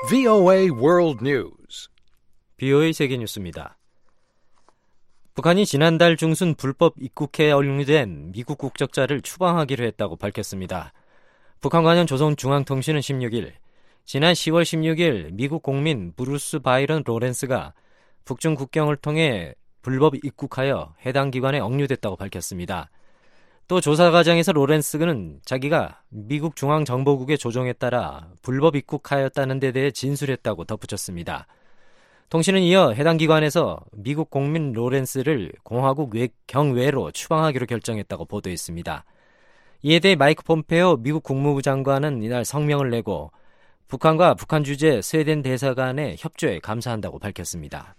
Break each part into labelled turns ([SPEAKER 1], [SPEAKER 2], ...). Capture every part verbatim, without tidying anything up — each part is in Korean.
[SPEAKER 1] 브이오에이 World News.
[SPEAKER 2] 브이오에이 세계 뉴스입니다. 북한이 지난달 중순 불법 입국해 억류된 미국 국적자를 추방하기로 했다고 밝혔습니다. 북한 관영 조선중앙통신은 십육일, 지난 시월 십육일 미국 국민 브루스 바이런 로렌스가 북중 국경을 통해 불법 입국하여 해당 기관에 억류됐다고 밝혔습니다. 또 조사 과정에서 로렌스는 자기가 미국 중앙정보국의 조정에 따라 불법 입국하였다는 데 대해 진술했다고 덧붙였습니다. 통신은 이어 해당 기관에서 미국 국민 로렌스를 공화국 경외로 추방하기로 결정했다고 보도했습니다. 이에 대해 마이크 폼페오 미국 국무부 장관은 이날 성명을 내고 북한과 북한 주재 스웨덴 대사관의 협조에 감사한다고 밝혔습니다.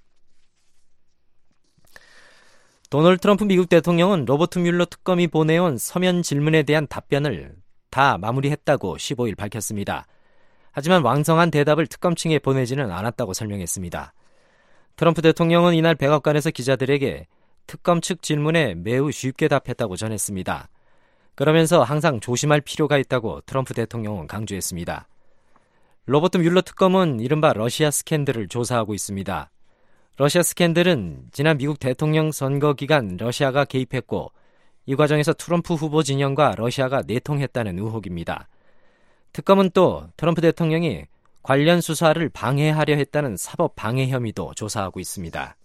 [SPEAKER 2] 도널드 트럼프 미국 대통령은 로버트 뮬러 특검이 보내온 서면 질문에 대한 답변을 다 마무리했다고 십오일 밝혔습니다. 하지만 왕성한 대답을 특검 층에 보내지는 않았다고 설명했습니다. 트럼프 대통령은 이날 백악관에서 기자들에게 특검 측 질문에 매우 쉽게 답했다고 전했습니다. 그러면서 항상 조심할 필요가 있다고 트럼프 대통령은 강조했습니다. 로버트 뮬러 특검은 이른바 러시아 스캔들을 조사하고 있습니다. 러시아 스캔들은 지난 미국 대통령 선거 기간 러시아가 개입했고 이 과정에서 트럼프 후보 진영과 러시아가 내통했다는 의혹입니다. 특검은 또 트럼프 대통령이 관련 수사를 방해하려 했다는 사법 방해 혐의도 조사하고 있습니다.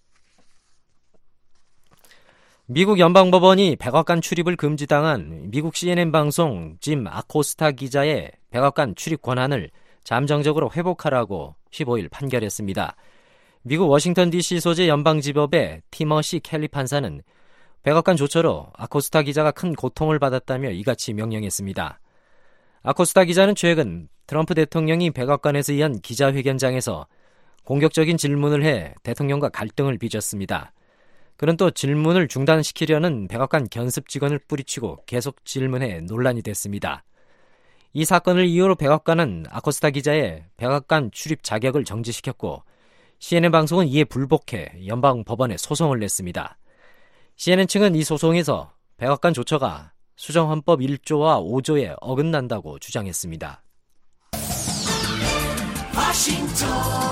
[SPEAKER 2] 미국 연방법원이 백악관 출입을 금지당한 미국 씨엔엔 방송 짐 아코스타 기자의 백악관 출입 권한을 잠정적으로 회복하라고 십오일 판결했습니다. 미국 워싱턴 디씨 소재 연방지법의 티머시 켈리 판사는 백악관 조처로 아코스타 기자가 큰 고통을 받았다며 이같이 명령했습니다. 아코스타 기자는 최근 트럼프 대통령이 백악관에서 이은 기자회견장에서 공격적인 질문을 해 대통령과 갈등을 빚었습니다. 그는 또 질문을 중단시키려는 백악관 견습 직원을 뿌리치고 계속 질문해 논란이 됐습니다. 이 사건을 이유로 백악관은 아코스타 기자의 백악관 출입 자격을 정지시켰고 씨엔엔 방송은 이에 불복해 연방법원에 소송을 냈습니다. 씨엔엔 측은 이 소송에서 백악관 조처가 수정헌법 일조와 오조에 어긋난다고 주장했습니다. 워싱턴,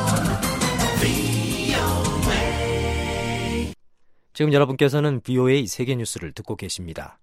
[SPEAKER 2] 브이오에이. 지금 여러분께서는 브이오에이 세계뉴스를 듣고 계십니다.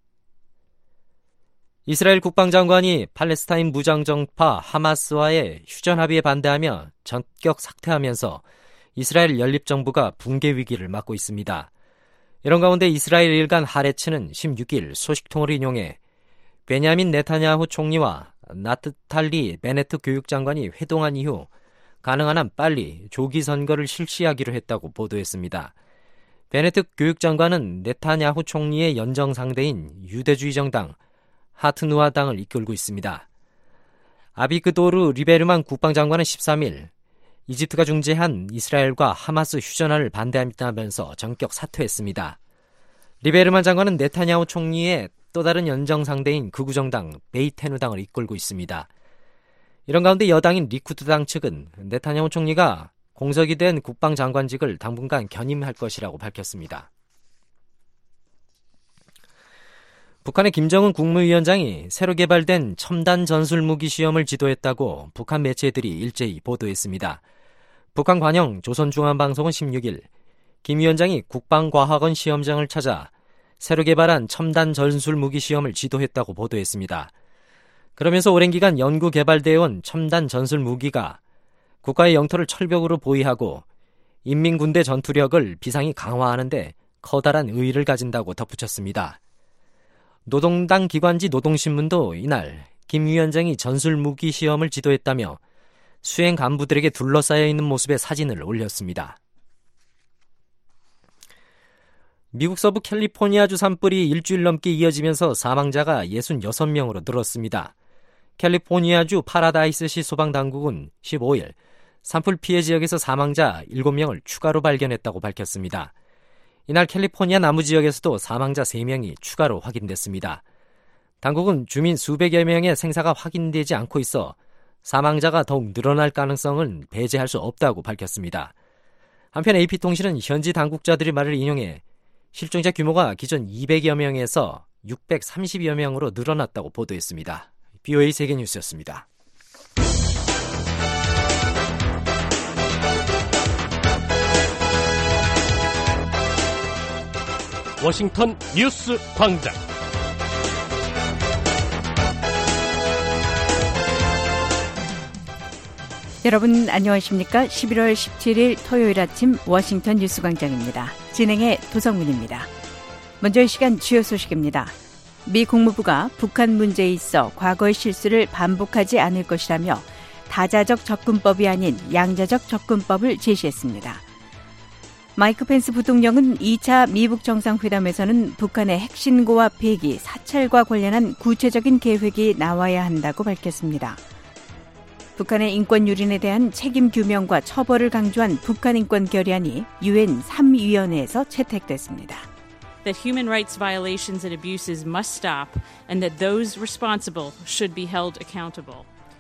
[SPEAKER 2] 이스라엘 국방장관이 팔레스타인 무장정파 하마스와의 휴전합의에 반대하며 전격 사퇴하면서 이스라엘 연립정부가 붕괴 위기를 맞고 있습니다. 이런 가운데 이스라엘 일간 하레츠는 십육일 소식통을 인용해 베냐민 네타냐후 총리와 나프탈리 베네트 교육장관이 회동한 이후 가능한 한 빨리 조기 선거를 실시하기로 했다고 보도했습니다. 베네트 교육장관은 네타냐후 총리의 연정상대인 유대주의 정당 하트누아당을 이끌고 있습니다. 아비그도르 리베르만 국방장관은 십삼일 이집트가 중재한 이스라엘과 하마스 휴전을 반대한다면서 전격 사퇴했습니다. 리베르만 장관은 네타냐후 총리의 또 다른 연정 상대인 극우정당 베이테누당을 이끌고 있습니다. 이런 가운데 여당인 리쿠드당 측은 네타냐후 총리가 공석이 된 국방장관직을 당분간 견임할 것이라고 밝혔습니다. 북한의 김정은 국무위원장이 새로 개발된 첨단 전술무기 시험을 지도했다고 북한 매체들이 일제히 보도했습니다. 북한 관영 조선중앙방송은 십육일 김 위원장이 국방과학원 시험장을 찾아 새로 개발한 첨단 전술무기 시험을 지도했다고 보도했습니다. 그러면서 오랜 기간 연구 개발되어 온 첨단 전술무기가 국가의 영토를 철벽으로 보위하고 인민군대 전투력을 비상히 강화하는 데 커다란 의의를 가진다고 덧붙였습니다. 노동당 기관지 노동신문도 이날 김 위원장이 전술무기 시험을 지도했다며 수행 간부들에게 둘러싸여 있는 모습의 사진을 올렸습니다. 미국 서부 캘리포니아주 산불이 일주일 넘게 이어지면서 사망자가 육십육 명으로 늘었습니다. 캘리포니아주 파라다이스시 소방당국은 십오일 산불 피해 지역에서 사망자 일곱 명을 추가로 발견했다고 밝혔습니다. 이날 캘리포니아 남부 지역에서도 사망자 세 명이 추가로 확인됐습니다. 당국은 주민 수백여 명의 생사가 확인되지 않고 있어 사망자가 더욱 늘어날 가능성은 배제할 수 없다고 밝혔습니다. 한편 에이피통신은 현지 당국자들의 말을 인용해 실종자 규모가 기존 이백여 명에서 육백삼십여 명으로 늘어났다고 보도했습니다. 브이오에이 세계뉴스였습니다.
[SPEAKER 1] 워싱턴 뉴스 광장.
[SPEAKER 3] 여러분 안녕하십니까? 십일월 십칠일 토요일 아침 워싱턴 뉴스 광장입니다. 진행의 도성문입니다. 먼저 이 시간 주요 소식입니다. 미 국무부가 북한 문제에 있어 과거의 실수를 반복하지 않을 것이라며 다자적 접근법이 아닌 양자적 접근법을 제시했습니다. 마이크 펜스 부통령은 이 차 미북 정상회담에서는 북한의 핵신고와 배기, 사찰과 관련한 구체적인 계획이 나와야 한다고 밝혔습니다. 북한의 인권 유린에 대한 책임 규명과 처벌을 강조한 북한 인권 결의안이 유엔 삼 위원회에서 채택됐습니다.
[SPEAKER 4] That human rights violations and abuses must stop and that those responsible should be held accountable.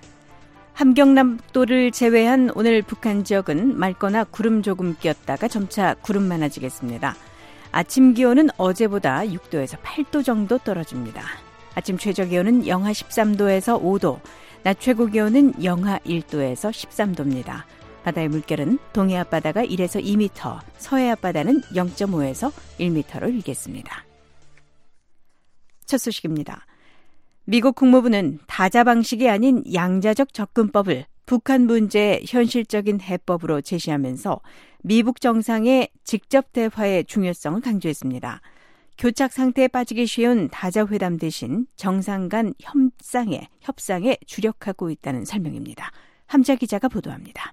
[SPEAKER 3] 함경남도를 제외한 오늘 북한 지역은 맑거나 구름 조금 끼었다가 점차 구름 많아지겠습니다. 아침 기온은 어제보다 육 도에서 팔 도 정도 떨어집니다. 아침 최저 기온은 영하 십삼 도에서 오 도, 낮 최고 기온은 영하 일 도에서 십삼 도입니다. 바다의 물결은 동해 앞바다가 일에서 이 미터, 서해 앞바다는 영 점 오에서 일 미터로 일겠습니다. 첫 소식입니다. 미국 국무부는 다자 방식이 아닌 양자적 접근법을 북한 문제의 현실적인 해법으로 제시하면서 미북 정상의 직접 대화의 중요성을 강조했습니다. 교착 상태에 빠지기 쉬운 다자회담 대신 정상 간 협상에, 협상에 주력하고 있다는 설명입니다. 함자 기자가 보도합니다.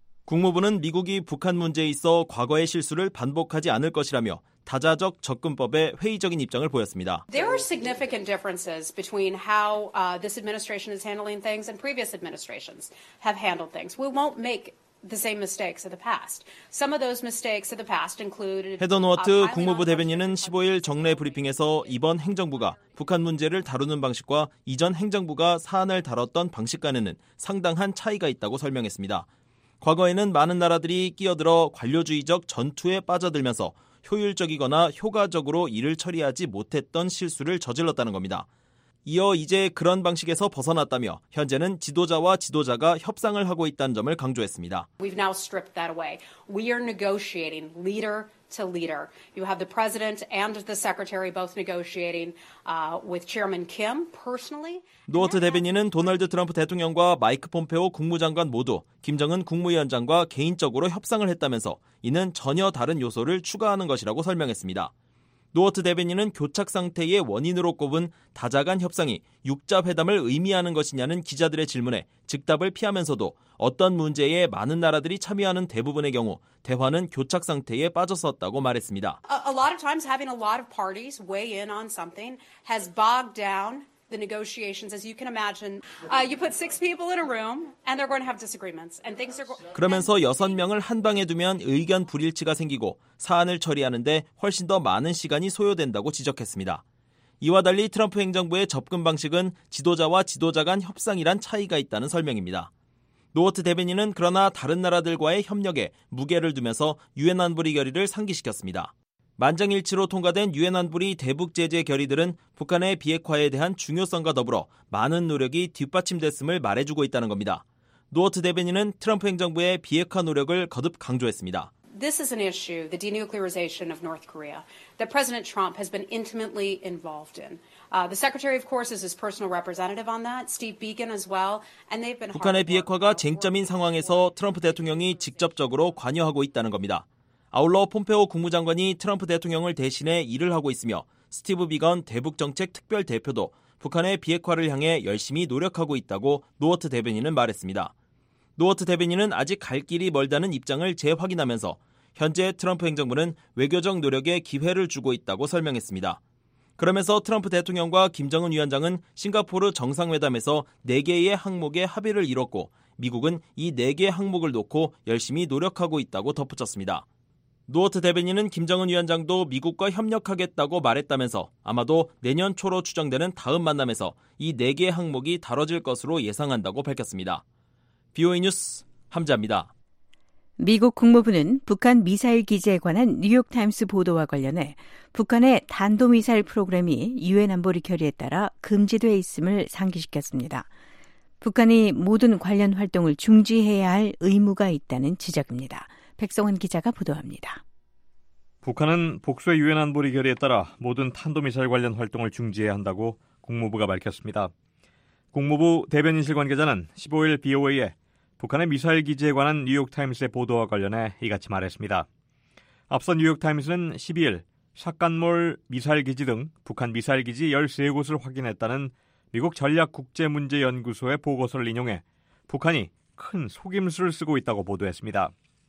[SPEAKER 5] 국무부는 미국이 북한 문제에 있어 과거의 실수를 반복하지 않을 것이라며 다자적 접근법에 회의적인 입장을 보였습니다.
[SPEAKER 6] There are significant differences between how uh, this administration is handling things and previous administrations have handled things. We won't make the same mistakes of the past. Some of those mistakes of the past included.
[SPEAKER 5] 헤더 노어트 국무부 대변인은 십오일 정례 브리핑에서 이번 행정부가 북한 문제를 다루는 방식과 이전 행정부가 사안을 다뤘던 방식간에는 상당한 차이가 있다고 설명했습니다. 과거에는 많은 나라들이 끼어들어 관료주의적 전투에 빠져들면서 효율적이거나 효과적으로 일을 처리하지 못했던 실수를 저질렀다는 겁니다. 이어 이제 그런 방식에서 벗어났다며 현재는 지도자와 지도자가 협상을 하고 있다는 점을 강조했습니다.
[SPEAKER 6] We've now stripped that away. We are negotiating leader to leader. You have the president and the secretary both negotiating uh, with Chairman Kim personally.
[SPEAKER 5] 노어트 대변인은 도널드 트럼프 대통령과 마이크 폼페오 국무장관 모두 김정은 국무위원장과 개인적으로 협상을 했다면서 이는 전혀 다른 요소를 추가하는 것이라고 설명했습니다. 노어트 대변인은 교착 상태의 원인으로 꼽은 다자 간 협상이 육자 회담을 의미하는 것이냐는 기자들의 질문에 즉답을 피하면서도 어떤 문제에 많은 나라들이 참여하는 대부분의 경우 대화는 교착 상태에 빠졌었다고 말했습니다.
[SPEAKER 6] A, a lot of times having a lot of parties weigh in on something has bogged down the negotiations, as you can imagine. Uh, you put six people in a room, and they're going to have disagreements, and things are. Go-
[SPEAKER 5] 그러면서 여섯 명을 한 방에 두면 의견 불일치가 생기고 사안을 처리하는데 훨씬 더 많은 시간이 소요된다고 지적했습니다. 이와 달리 트럼프 행정부의 접근 방식은 지도자와 지도자 간 협상이란 차이가 있다는 설명입니다. 노어트 대변인은 그러나 다른 나라들과의 협력에 무게를 두면서 유엔 안보리 결의를 상기시켰습니다. 만장일치로 통과된 유엔 안보리 대북 제재 결의들은 북한의 비핵화에 대한 중요성과 더불어 많은 노력이 뒷받침됐음을 말해주고 있다는 겁니다. 노어트 대변인은 트럼프 행정부의 비핵화 노력을 거듭 강조했습니다.
[SPEAKER 6] This is an issue, the denuclearization of North Korea, that President Trump has been intimately involved in. Uh, the Secretary, of course, is his personal representative on that, Steve Biegun as well, and they've been.
[SPEAKER 5] 북한의 비핵화가 쟁점인 상황에서 트럼프 대통령이 직접적으로 관여하고 있다는 겁니다. 아울러 폼페오 국무장관이 트럼프 대통령을 대신해 일을 하고 있으며 스티브 비건 대북정책 특별대표도 북한의 비핵화를 향해 열심히 노력하고 있다고 노어트 대변인은 말했습니다. 노어트 대변인은 아직 갈 길이 멀다는 입장을 재확인하면서 현재 트럼프 행정부는 외교적 노력에 기회를 주고 있다고 설명했습니다. 그러면서 트럼프 대통령과 김정은 위원장은 싱가포르 정상회담에서 네 개의 항목에 합의를 이뤘고 미국은 이 네 개의 항목을 놓고 열심히 노력하고 있다고 덧붙였습니다. 노어트 대변인은 김정은 위원장도 미국과 협력하겠다고 말했다면서 아마도 내년 초로 추정되는 다음 만남에서 이 네 개의 항목이 다뤄질 것으로 예상한다고 밝혔습니다. 비오에이 뉴스 함자입니다.
[SPEAKER 3] 미국 국무부는 북한 미사일 기지에 관한 뉴욕타임스 보도와 관련해 북한의 탄도미사일 프로그램이 유엔 안보리 결의에 따라 금지돼 있음을 상기시켰습니다. 북한이 모든 관련 활동을 중지해야 할 의무가 있다는 지적입니다. 백성원 기자가 보도합니다.
[SPEAKER 7] 북한은 복수의 유엔 안보리 결의에 따라 모든 탄도미사일 관련 활동을 중지해야 한다고 국무부가 밝혔습니다. 국무부 대변인실 관계자는 십오일 비오에이에 북한의 미사일 기지에 관한 뉴욕타임스의 보도와 관련해 이같이 말했습니다. 앞서 뉴욕타임스는 십이일 샷간몰 미사일 기지 등 북한 미사일 기지 열세 곳을 확인했다는 미국 전략국제문제연구소의 보고서를 인용해 북한이 큰 속임수를 쓰고 있다고 보도했습니다.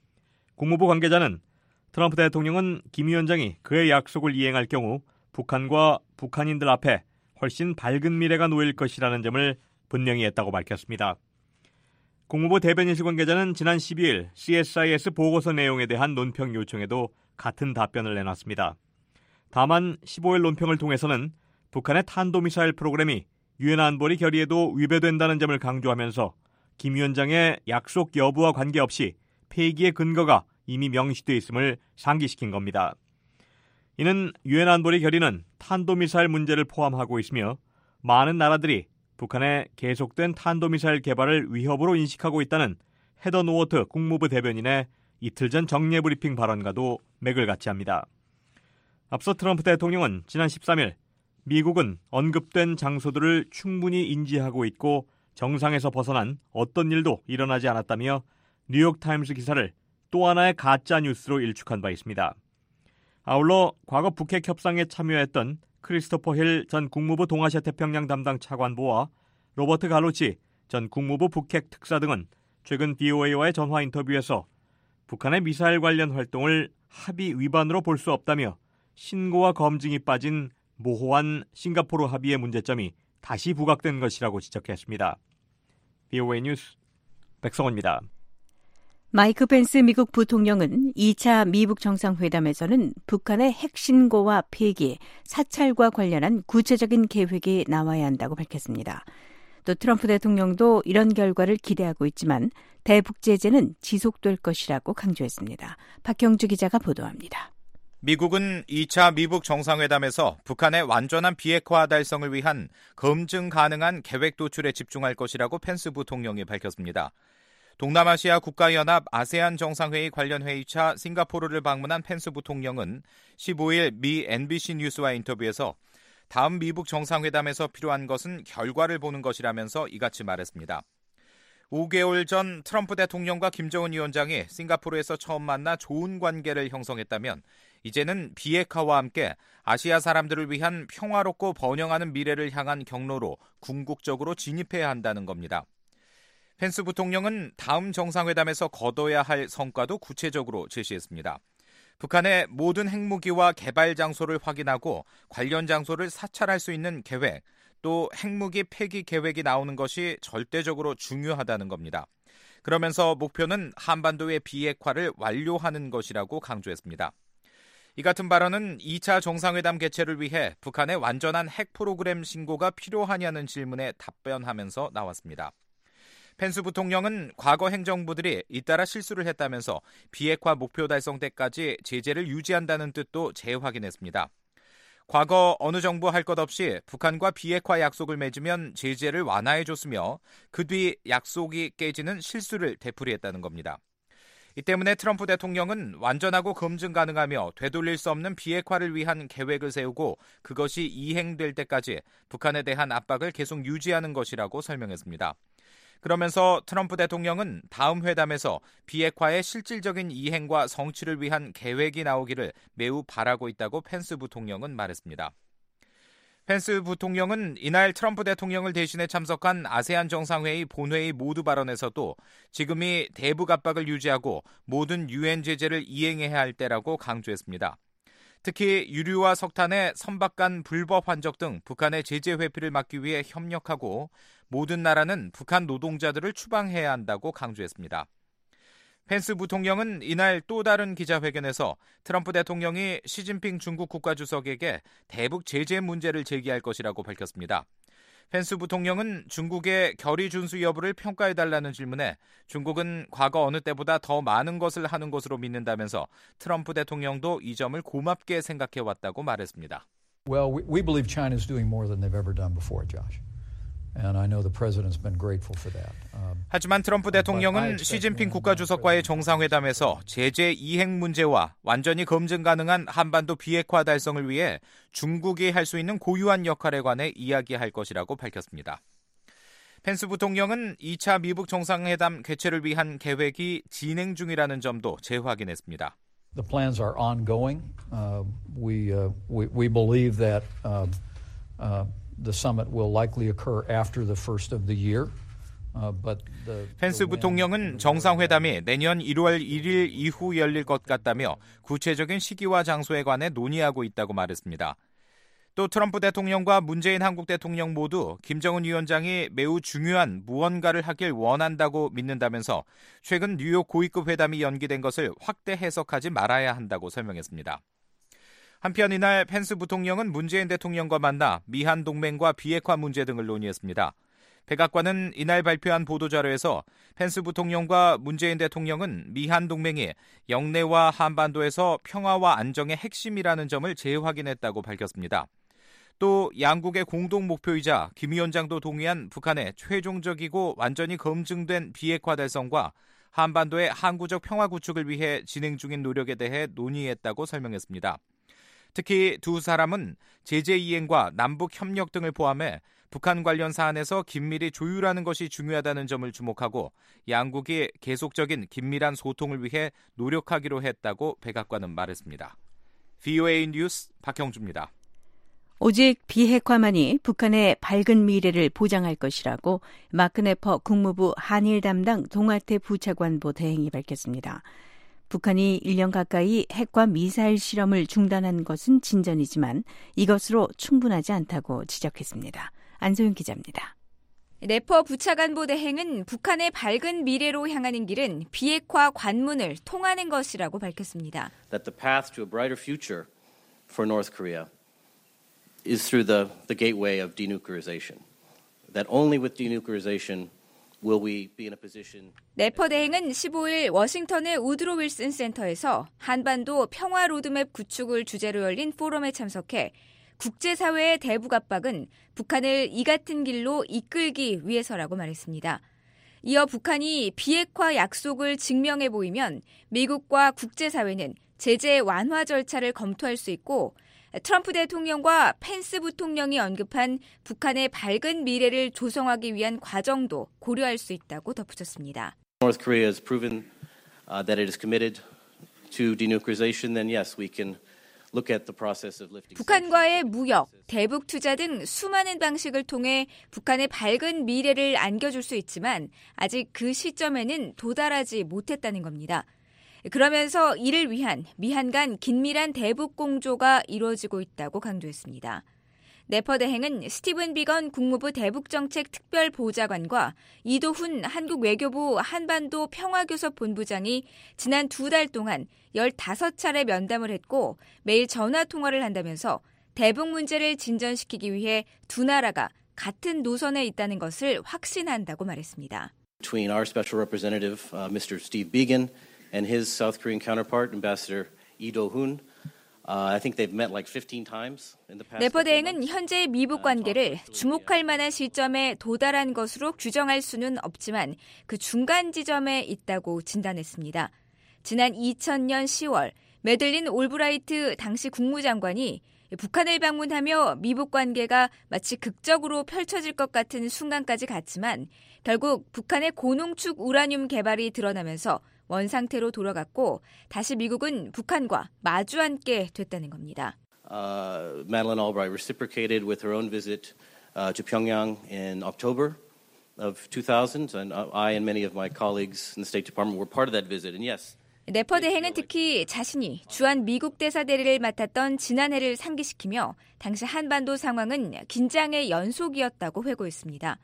[SPEAKER 7] 국무부 관계자는 트럼프 대통령은 김 위원장이 그의 약속을 이행할 경우 북한과 북한인들 앞에 훨씬 밝은 미래가 놓일 것이라는 점을 분명히 했다고 밝혔습니다. 국무부 대변인실 관계자는 지난 십이일 씨에스아이에스 보고서 내용에 대한 논평 요청에도 같은 답변을 내놨습니다. 다만 십오일 논평을 통해서는 북한의 탄도미사일 프로그램이 유엔 안보리 결의에도 위배된다는 점을 강조하면서 김 위원장의 약속 여부와 관계없이 폐기의 근거가 이미 명시돼 있음을 상기시킨 겁니다. 이는 유엔 안보리 결의는 탄도미사일 문제를 포함하고 있으며 많은 나라들이 북한의 계속된 탄도미사일 개발을 위협으로 인식하고 있다는 헤더 노워트 국무부 대변인의 이틀 전 정례 브리핑 발언과도 맥을 같이 합니다. 앞서 트럼프 대통령은 지난 십삼일 미국은 언급된 장소들을 충분히 인지하고 있고 정상에서 벗어난 어떤 일도 일어나지 않았다며 뉴욕타임스 기사를 또 하나의 가짜 뉴스로 일축한 바 있습니다. 아울러 과거 북핵 협상에 참여했던 크리스토퍼 힐 전 국무부 동아시아 태평양 담당 차관보와 로버트 갈로치 전 국무부 북핵 특사 등은 최근 비오에이와의 전화 인터뷰에서 북한의 미사일 관련 활동을 합의 위반으로 볼 수 없다며 신고와 검증이 빠진 모호한 싱가포르 합의의 문제점이 다시 부각된 것이라고 지적했습니다. 비오에이 뉴스 백성원입니다.
[SPEAKER 3] 마이크 펜스 미국 부통령은 이 차 미북 정상회담에서는 북한의 핵신고와 폐기, 사찰과 관련한 구체적인 계획이 나와야 한다고 밝혔습니다. 또 트럼프 대통령도 이런 결과를 기대하고 있지만 대북 제재는 지속될 것이라고 강조했습니다. 박형주 기자가 보도합니다.
[SPEAKER 8] 미국은 이 차 미북 정상회담에서 북한의 완전한 비핵화 달성을 위한 검증 가능한 계획 도출에 집중할 것이라고 펜스 부통령이 밝혔습니다. 동남아시아 국가연합 아세안 정상회의 관련 회의차 싱가포르를 방문한 펜스 부통령은 십오일 미 엔비씨 뉴스와 인터뷰에서 다음 미북 정상회담에서 필요한 것은 결과를 보는 것이라면서 이같이 말했습니다. 오 개월 전 트럼프 대통령과 김정은 위원장이 싱가포르에서 처음 만나 좋은 관계를 형성했다면 이제는 비핵화와 함께 아시아 사람들을 위한 평화롭고 번영하는 미래를 향한 경로로 궁극적으로 진입해야 한다는 겁니다. 펜스 부통령은 다음 정상회담에서 거둬야 할 성과도 구체적으로 제시했습니다. 북한의 모든 핵무기와 개발 장소를 확인하고 관련 장소를 사찰할 수 있는 계획, 또 핵무기 폐기 계획이 나오는 것이 절대적으로 중요하다는 겁니다. 그러면서 목표는 한반도의 비핵화를 완료하는 것이라고 강조했습니다. 이 같은 발언은 이 차 정상회담 개최를 위해 북한의 완전한 핵 프로그램 신고가 필요하냐는 질문에 답변하면서 나왔습니다. 펜스 부통령은 과거 행정부들이 잇따라 실수를 했다면서 비핵화 목표 달성 때까지 제재를 유지한다는 뜻도 재확인했습니다. 과거 어느 정부 할 것 없이 북한과 비핵화 약속을 맺으면 제재를 완화해줬으며 그 뒤 약속이 깨지는 실수를 되풀이했다는 겁니다. 이 때문에 트럼프 대통령은 완전하고 검증 가능하며 되돌릴 수 없는 비핵화를 위한 계획을 세우고 그것이 이행될 때까지 북한에 대한 압박을 계속 유지하는 것이라고 설명했습니다. 그러면서 트럼프 대통령은 다음 회담에서 비핵화의 실질적인 이행과 성취를 위한 계획이 나오기를 매우 바라고 있다고 펜스 부통령은 말했습니다. 펜스 부통령은 이날 트럼프 대통령을 대신해 참석한 아세안 정상회의 본회의 모두 발언에서도 지금이 대북 압박을 유지하고 모든 유엔 제재를 이행해야 할 때라고 강조했습니다. 특히 유류와 석탄의 선박간 불법 환적 등 북한의 제재 회피를 막기 위해 협력하고 모든 나라는 북한 노동자들을 추방해야 한다고 강조했습니다. 펜스 부통령은 이날 또 다른 기자회견에서 트럼프 대통령이 시진핑 중국 국가주석에게 대북 제재 문제를 제기할 것이라고 밝혔습니다. 펜스 부통령은 중국의 결의 준수 여부를 평가해달라는 질문에 중국은 과거 어느 때보다 더 많은 것을 하는 것으로 믿는다면서 트럼프 대통령도 이 점을 고맙게 생각해왔다고 말했습니다.
[SPEAKER 9] Well, we, we believe China is doing more than they've ever done before, Josh. And I know the president's been grateful for that.
[SPEAKER 8] 하지만 트럼프 대통령은 시진핑 국가주석과의 정상회담에서 제재 이행 문제와 완전히 검증 가능한 한반도 비핵화 달성을 위해 중국이 할 수 있는 고유한 역할에 관해 이야기할 것이라고 밝혔습니다. 펜스 부통령은 이 차 미북 정상회담 개최를 위한 계획이 진행 중이라는 점도 재확인했습니다.
[SPEAKER 9] The plans are ongoing. Uh, we, uh, we we believe that uh, uh, the summit will likely occur after the first of the year. Uh, but the,
[SPEAKER 8] 펜스 부통령은 정상회담이 내년 일월 일일 이후 열릴 것 같다며 구체적인 시기와 장소에 관해 논의하고 있다고 말했습니다. 또 트럼프 대통령과 문재인 한국 대통령 모두 김정은 위원장이 매우 중요한 무언가를 하길 원한다고 믿는다면서 최근 뉴욕 고위급 회담이 연기된 것을 확대 해석하지 말아야 한다고 설명했습니다. 한편 이날 펜스 부통령은 문재인 대통령과 만나 미한 동맹과 비핵화 문제 등을 논의했습니다. 백악관은 이날 발표한 보도자료에서 펜스 부통령과 문재인 대통령은 미한 동맹이 영내와 한반도에서 평화와 안정의 핵심이라는 점을 재확인했다고 밝혔습니다. 또 양국의 공동 목표이자 김 위원장도 동의한 북한의 최종적이고 완전히 검증된 비핵화 달성과 한반도의 항구적 평화 구축을 위해 진행 중인 노력에 대해 논의했다고 설명했습니다. 특히 두 사람은 제재 이행과 남북 협력 등을 포함해 북한 관련 사안에서 긴밀히 조율하는 것이 중요하다는 점을 주목하고 양국이 계속적인 긴밀한 소통을 위해 노력하기로 했다고 백악관은 말했습니다. 브이오에이 뉴스 박형주입니다.
[SPEAKER 3] 오직 비핵화만이 북한의 밝은 미래를 보장할 것이라고 마크 네퍼 국무부 한일 담당 동아태 부차관보 대행이 밝혔습니다. 북한이 일 년 가까이 핵과 미사일 실험을 중단한 것은 진전이지만 이것으로 충분하지 않다고 지적했습니다. 안소영 기자입니다.
[SPEAKER 10] 네퍼 부차관보 대행은 북한의 밝은 미래로 향하는 길은 비핵화 관문을 통하는 것이라고 밝혔습니다.
[SPEAKER 11] That the path to a brighter future for North Korea is through the, the gateway of denuclearization. That only with denuclearization will we be in a position.
[SPEAKER 10] 네퍼 대행은 십오일 워싱턴의 우드로 윌슨 센터에서 한반도 평화 로드맵 구축을 주제로 열린 포럼에 참석해 국제사회의 대북 압박은 북한을 이 같은 길로 이끌기 위해서라고 말했습니다. 이어 북한이 비핵화 약속을 증명해 보이면 미국과 국제사회는 제재 완화 절차를 검토할 수 있고 트럼프 대통령과 펜스 부통령이 언급한 북한의 밝은 미래를 조성하기 위한 과정도 고려할 수 있다고 덧붙였습니다.
[SPEAKER 11] North Korea has proven uh, that it is committed to denuclearization, then yes, we can look at the process of lifting.
[SPEAKER 10] 북한과의 무역, 대북 투자 등 수많은 방식을 통해 북한의 밝은 미래를 안겨줄 수 있지만 아직 그 시점에는 도달하지 못했다는 겁니다. 그러면서 이를 위한 미한 간 긴밀한 대북 공조가 이루어지고 있다고 강조했습니다. 네퍼 대행은 스티븐 비건 국무부 대북정책 특별보좌관과 이도훈 한국 외교부 한반도 평화교섭 본부장이 지난 두 달 동안 열다섯 차례 면담을 했고 매일 전화통화를 한다면서 대북 문제를 진전시키기 위해 두 나라가 같은 노선에 있다는 것을 확신한다고 말했습니다.
[SPEAKER 11] Between our special representative, uh, Mister Steve Biegun, and his South Korean counterpart, Ambassador Lee Do-hun, uh, I think they've met like fifteen times in the past.
[SPEAKER 10] 네퍼 대행은 현재의 미북 관계를 주목할 만한 시점에 도달한 것으로 규정할 수는 없지만 그 중간 지점에 있다고 진단했습니다. 지난 이천년 시월 매들린 올브라이트 당시 국무장관이 북한을 방문하며 미북 관계가 마치 극적으로 펼쳐질 것 같은 순간까지 갔지만 결국 북한의 고농축 우라늄 개발이 드러나면서 원상태로 돌아갔고 다시 미국은 북한과 마주 앉게 됐다는 겁니다.
[SPEAKER 11] Uh, Madeleine Albright reciprocated with her own visit uh, to Pyongyang in October of two thousand, and I and many of my colleagues in the State Department were part of that visit. And yes.
[SPEAKER 10] 네퍼 대행은 특히 자신이 주한 미국 대사 대리를 맡았던 지난해를 상기시키며 당시 한반도 상황은 긴장의 연속이었다고 회고했습니다.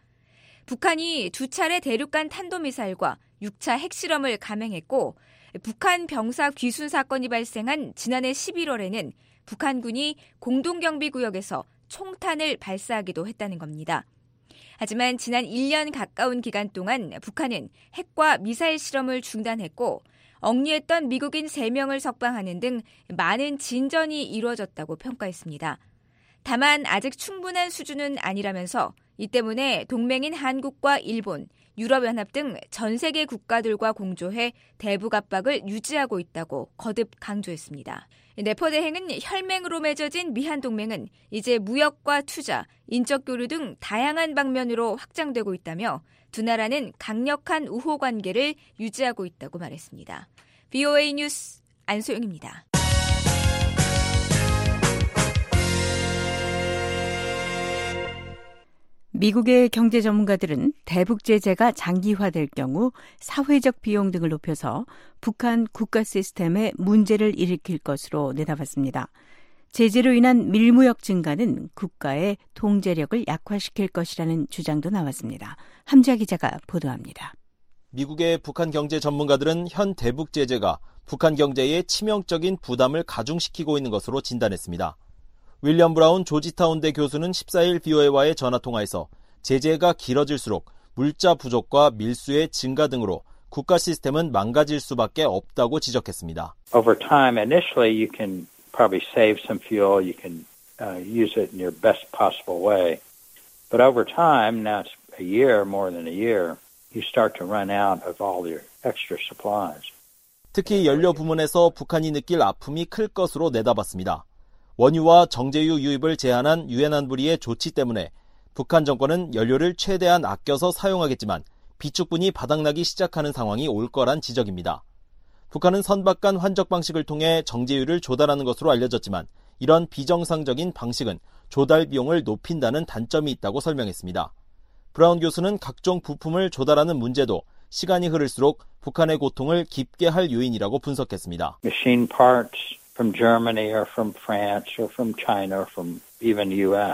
[SPEAKER 10] 북한이 두 차례 대륙간 탄도미사일과 육 차 핵실험을 감행했고 북한 병사 귀순 사건이 발생한 지난해 십일월에는 북한군이 공동경비구역에서 총탄을 발사하기도 했다는 겁니다. 하지만 지난 일 년 가까운 기간 동안 북한은 핵과 미사일 실험을 중단했고 억류했던 미국인 세 명을 석방하는 등 많은 진전이 이루어졌다고 평가했습니다. 다만 아직 충분한 수준은 아니라면서 이 때문에 동맹인 한국과 일본, 유럽연합 등 전 세계 국가들과 공조해 대북 압박을 유지하고 있다고 거듭 강조했습니다. 네포 대행은 혈맹으로 맺어진 미한 동맹은 이제 무역과 투자, 인적 교류 등 다양한 방면으로 확장되고 있다며 두 나라는 강력한 우호 관계를 유지하고 있다고 말했습니다. 브이오에이 뉴스 안소영입니다.
[SPEAKER 3] 미국의 경제 전문가들은 대북 제재가 장기화될 경우 사회적 비용 등을 높여서 북한 국가 시스템에 문제를 일으킬 것으로 내다봤습니다. 제재로 인한 밀무역 증가는 국가의 통제력을 약화시킬 것이라는 주장도 나왔습니다. 함지아 기자가 보도합니다.
[SPEAKER 5] 미국의 북한 경제 전문가들은 현 대북 제재가 북한 경제에 치명적인 부담을 가중시키고 있는 것으로 진단했습니다. 윌리엄 브라운 조지타운대 교수는 십사일 브이오에이와의 전화통화에서 제재가 길어질수록 물자 부족과 밀수의 증가 등으로 국가 시스템은 망가질 수밖에 없다고 지적했습니다.
[SPEAKER 12] Over time, initially you can probably save some fuel, you can uh, use it in your best possible way. But over time, now it's a year, more than a year, you start to run out of all your extra supplies.
[SPEAKER 5] 특히 연료 부문에서 북한이 느낄 아픔이 클 것으로 내다봤습니다. 원유와 정제유 유입을 제한한 유엔 안보리의 조치 때문에 북한 정권은 연료를 최대한 아껴서 사용하겠지만 비축분이 바닥나기 시작하는 상황이 올 거란 지적입니다. 북한은 선박 간 환적 방식을 통해 정제유를 조달하는 것으로 알려졌지만 이런 비정상적인 방식은 조달 비용을 높인다는 단점이 있다고 설명했습니다. 브라운 교수는 각종 부품을 조달하는 문제도 시간이 흐를수록 북한의 고통을 깊게 할 요인이라고 분석했습니다.
[SPEAKER 12] Machine parts from Germany or from France or from China or from even U S.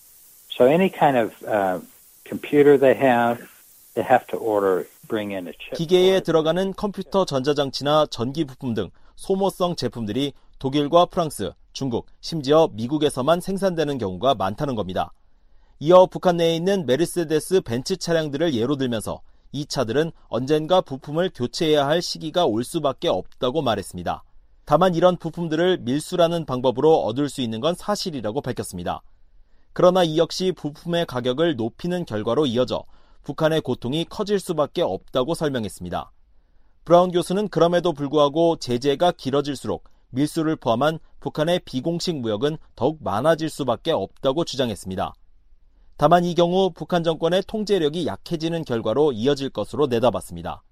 [SPEAKER 12] So any kind of uh, computer they have, they have to order, bring in a chip.
[SPEAKER 5] 기계에 들어가는 컴퓨터 전자장치나 전기 부품 등 소모성 제품들이 독일과 프랑스, 중국, 심지어 미국에서만 생산되는 경우가 많다는 겁니다. 이어 북한 내에 있는 메르세데스 벤츠 차량들을 예로 들면서 이 차들은 언젠가 부품을 교체해야 할 시기가 올 수밖에 없다고 말했습니다. 다만 이런 부품들을 밀수라는 방법으로 얻을 수 있는 건 사실이라고 밝혔습니다. 그러나 이 역시 부품의 가격을 높이는 결과로 이어져 북한의 고통이 커질 수밖에 없다고 설명했습니다. 브라운 교수는 그럼에도 불구하고 제재가 길어질수록 밀수를 포함한 북한의 비공식 무역은 더욱 많아질 수밖에 없다고 주장했습니다. 다만 이 경우 북한 정권의 통제력이 약해지는 결과로 이어질 것으로 내다봤습니다.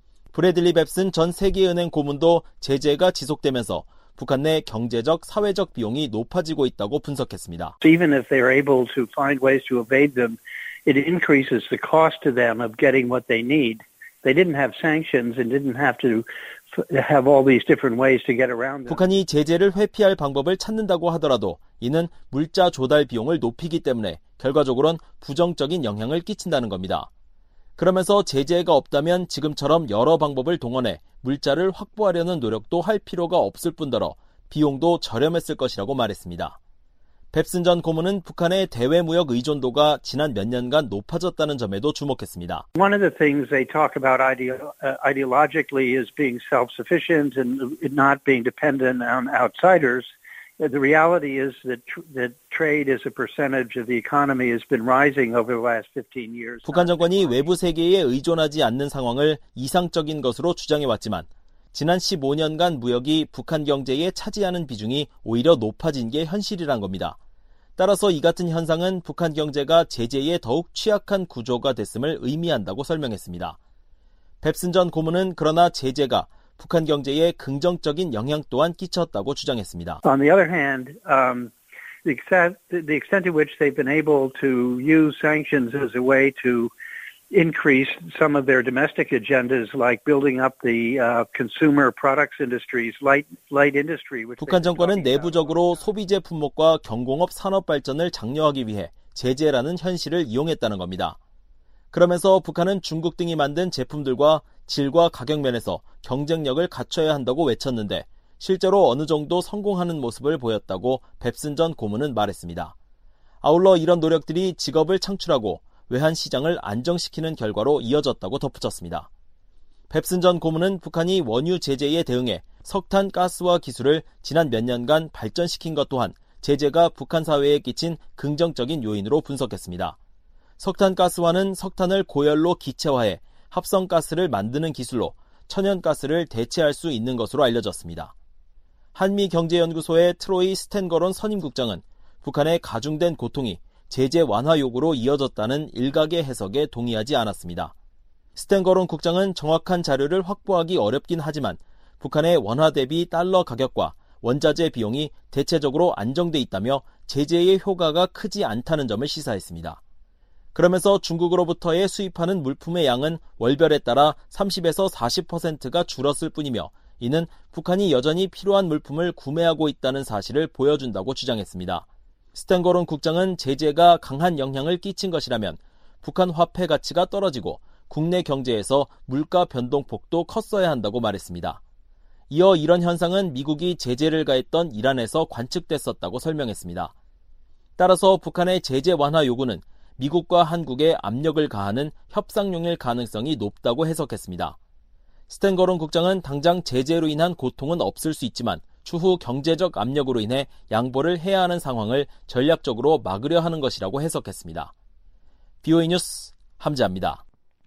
[SPEAKER 5] 브래들리 뱁슨 전 세계은행 고문도 제재가 지속되면서 북한 내 경제적, 사회적 비용이 높아지고 있다고 분석했습니다.
[SPEAKER 13] Even if they're able to find ways to evade them, it increases the cost to them of getting what they need. They didn't have sanctions and didn't have to have all these different ways to get around them.
[SPEAKER 5] 북한이 제재를 회피할 방법을 찾는다고 하더라도 이는 물자 조달 비용을 높이기 때문에 결과적으로는 부정적인 영향을 끼친다는 겁니다. 그러면서 제재가 없다면 지금처럼 여러 방법을 동원해 물자를 확보하려는 노력도 할 필요가 없을 뿐더러 비용도 저렴했을 것이라고 말했습니다. 뱁슨 전 고문은 북한의 대외 무역 의존도가 지난 몇 년간 높아졌다는 점에도 주목했습니다.
[SPEAKER 13] One of the things they talk about ideo- uh, ideologically is being self-sufficient and not being dependent on outsiders. The reality is that, tr- that trade as a percentage of the economy has been rising over the last fifteen years.
[SPEAKER 5] 북한 정권이 외부 세계에 의존하지 않는 상황을 이상적인 것으로 주장해왔지만 지난 십오 년간 무역이 북한 경제에 차지하는 비중이 오히려 높아진 게 현실이란 겁니다. 따라서 이 같은 현상은 북한 경제가 제재에 더욱 취약한 구조가 됐음을 의미한다고 설명했습니다. 뱁슨 전 고문은 그러나 제재가 북한 경제에 긍정적인 영향 또한 끼쳤다고 주장했습니다.
[SPEAKER 13] On the other hand, um, the extent, the extent to which they've been able to use sanctions as a way to increase some of their domestic agendas, like building up the uh, consumer products industries, light light industry. Which
[SPEAKER 5] 북한 정권은 내부적으로 소비재 품목과 경공업 산업 발전을 장려하기 위해 제재라는 현실을 이용했다는 겁니다. 그러면서 북한은 중국 등이 만든 제품들과 질과 가격 면에서 경쟁력을 갖춰야 한다고 외쳤는데 실제로 어느 정도 성공하는 모습을 보였다고 뱁슨 전 고문은 말했습니다. 아울러 이런 노력들이 직업을 창출하고 외환 시장을 안정시키는 결과로 이어졌다고 덧붙였습니다. 뱁슨 전 고문은 북한이 원유 제재에 대응해 석탄, 가스와 기술을 지난 몇 년간 발전시킨 것 또한 제재가 북한 사회에 끼친 긍정적인 요인으로 분석했습니다. 석탄가스화는 석탄을 고열로 기체화해 합성가스를 만드는 기술로 천연가스를 대체할 수 있는 것으로 알려졌습니다. 한미경제연구소의 트로이 스탠거론 선임국장은 북한의 가중된 고통이 제재 완화 요구로 이어졌다는 일각의 해석에 동의하지 않았습니다. 스탠거론 국장은 정확한 자료를 확보하기 어렵긴 하지만 북한의 원화 대비 달러 가격과 원자재 비용이 대체적으로 안정돼 있다며 제재의 효과가 크지 않다는 점을 시사했습니다. 그러면서 중국으로부터의 수입하는 물품의 양은 월별에 따라 삼십에서 사십 퍼센트가 줄었을 뿐이며 이는 북한이 여전히 필요한 물품을 구매하고 있다는 사실을 보여준다고 주장했습니다. 스탠거론 국장은 제재가 강한 영향을 끼친 것이라면 북한 화폐 가치가 떨어지고 국내 경제에서 물가 변동폭도 컸어야 한다고 말했습니다. 이어 이런 현상은 미국이 제재를 가했던 이란에서 관측됐었다고 설명했습니다. 따라서 북한의 제재 완화 요구는 미국과 한국에 압력을 가하는 협상용일 가능성이 높다고 해석했습니다. 스탠거론 국장은 당장 제재로 인한 고통은 없을 수 있지만 추후 경제적 압력으로 인해 양보를 해야 하는 상황을 전략적으로 막으려 하는 것이라고 해석했습니다. 비오이 뉴스 함재합니다.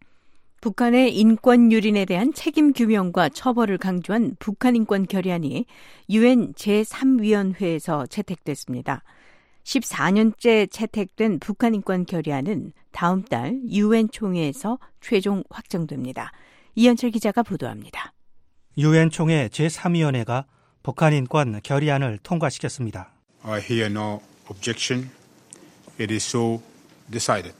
[SPEAKER 3] 북한의 인권 유린에 대한 책임 규명과 처벌을 강조한 북한 인권 결의안이 유엔 제삼 위원회에서 채택됐습니다. 십사 년째 채택된 북한 인권 결의안은 다음 달 유엔 총회에서 최종 확정됩니다. 이현철 기자가 보도합니다.
[SPEAKER 14] 유엔 총회 제삼 위원회가 북한 인권 결의안을 통과시켰습니다.
[SPEAKER 15] I hear no objection. It is so decided.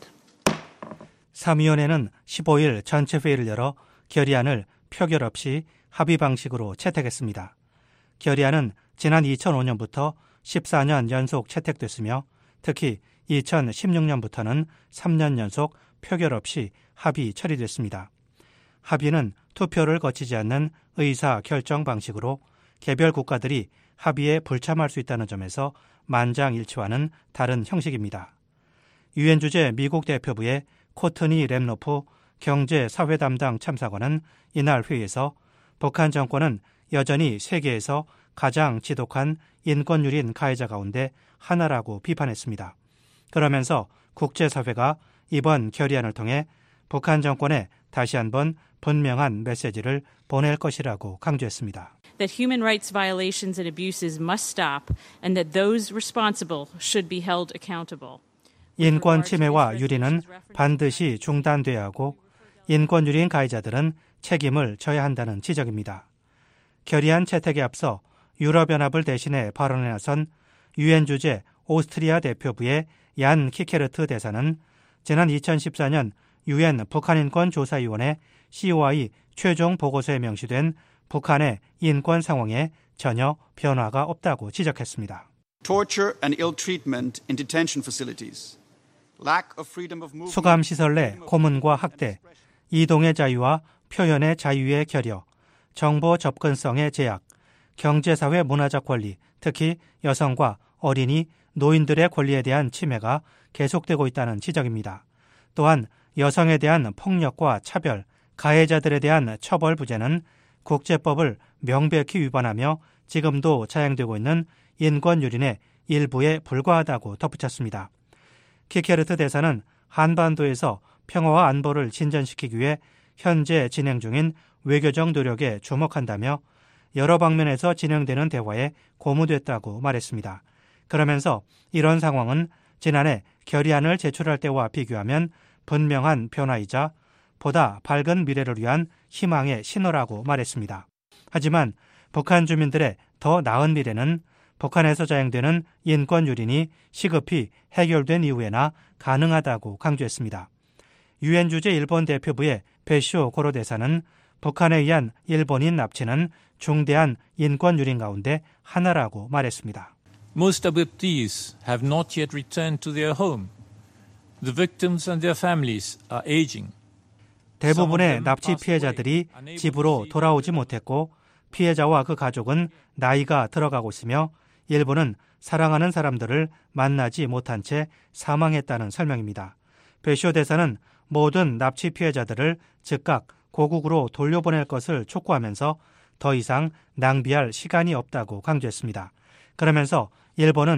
[SPEAKER 14] 삼 위원회는 십오 일 전체 회의를 열어 결의안을 표결 없이 합의 방식으로 채택했습니다. 결의안은 지난 이천오 년부터 십사 년 연속 채택됐으며 특히 이천십육 년부터는 삼 년 연속 표결 없이 합의 처리됐습니다. 합의는 투표를 거치지 않는 의사 결정 방식으로 개별 국가들이 합의에 불참할 수 있다는 점에서 만장일치와는 다른 형식입니다. 유엔 주재 미국 대표부의 코트니 램노프 경제사회 담당 참사관은 이날 회의에서 북한 정권은 여전히 세계에서 가장 지독한 인권유린 가해자 가운데 하나라고 비판했습니다. 그러면서 국제사회가 이번 결의안을 통해 북한 정권에 다시 한번 분명한 메시지를 보낼 것이라고 강조했습니다.
[SPEAKER 4] That human rights violations and abuses must stop and that those responsible should be held accountable.
[SPEAKER 14] 인권 침해와 유린은 반드시 중단돼야 하고 인권 유린 가해자들은 책임을 져야 한다는 지적입니다. 결의안 채택에 앞서 유럽연합을 대신해 발언에 나선 유엔 주재 오스트리아 대표부의 얀 키케르트 대사는 지난 이천십사 년 유엔 북한인권조사위원회 씨오아이 최종 보고서에 명시된 북한의 인권 상황에 전혀 변화가 없다고 지적했습니다.
[SPEAKER 16] Torture and ill treatment in detention facilities.
[SPEAKER 14] 수감시설 내 고문과 학대, 이동의 자유와 표현의 자유의 결여, 정보 접근성의 제약, 경제사회 문화적 권리, 특히 여성과 어린이, 노인들의 권리에 대한 침해가 계속되고 있다는 지적입니다. 또한 여성에 대한 폭력과 차별, 가해자들에 대한 처벌 부재는 국제법을 명백히 위반하며 지금도 자행되고 있는 인권 유린의 일부에 불과하다고 덧붙였습니다. 키케르트 대사는 한반도에서 평화와 안보를 진전시키기 위해 현재 진행 중인 외교적 노력에 주목한다며 여러 방면에서 진행되는 대화에 고무됐다고 말했습니다. 그러면서 이런 상황은 지난해 결의안을 제출할 때와 비교하면 분명한 변화이자 보다 밝은 미래를 위한 희망의 신호라고 말했습니다. 하지만 북한 주민들의 더 나은 미래는 북한에서 자행되는 인권 유린이 시급히 해결된 이후에나 가능하다고 강조했습니다. 유엔 주재 일본 대표부의 베쇼 고로 대사는 북한에 의한 일본인 납치는 중대한 인권 유린 가운데 하나라고 말했습니다.
[SPEAKER 17] Most abductees have not yet returned to their home. The victims and their families are aging.
[SPEAKER 14] 대부분의 납치 피해자들이 집으로 돌아오지 못했고 피해자와 그 가족은 나이가 들어가고 있으며 일부는 사랑하는 사람들을 만나지 못한 채 사망했다는 설명입니다. 베쇼 대사는 모든 납치 피해자들을 즉각 고국으로 돌려보낼 것을 촉구하면서 더 이상 낭비할 시간이 없다고 강조했습니다. 그러면서 일본은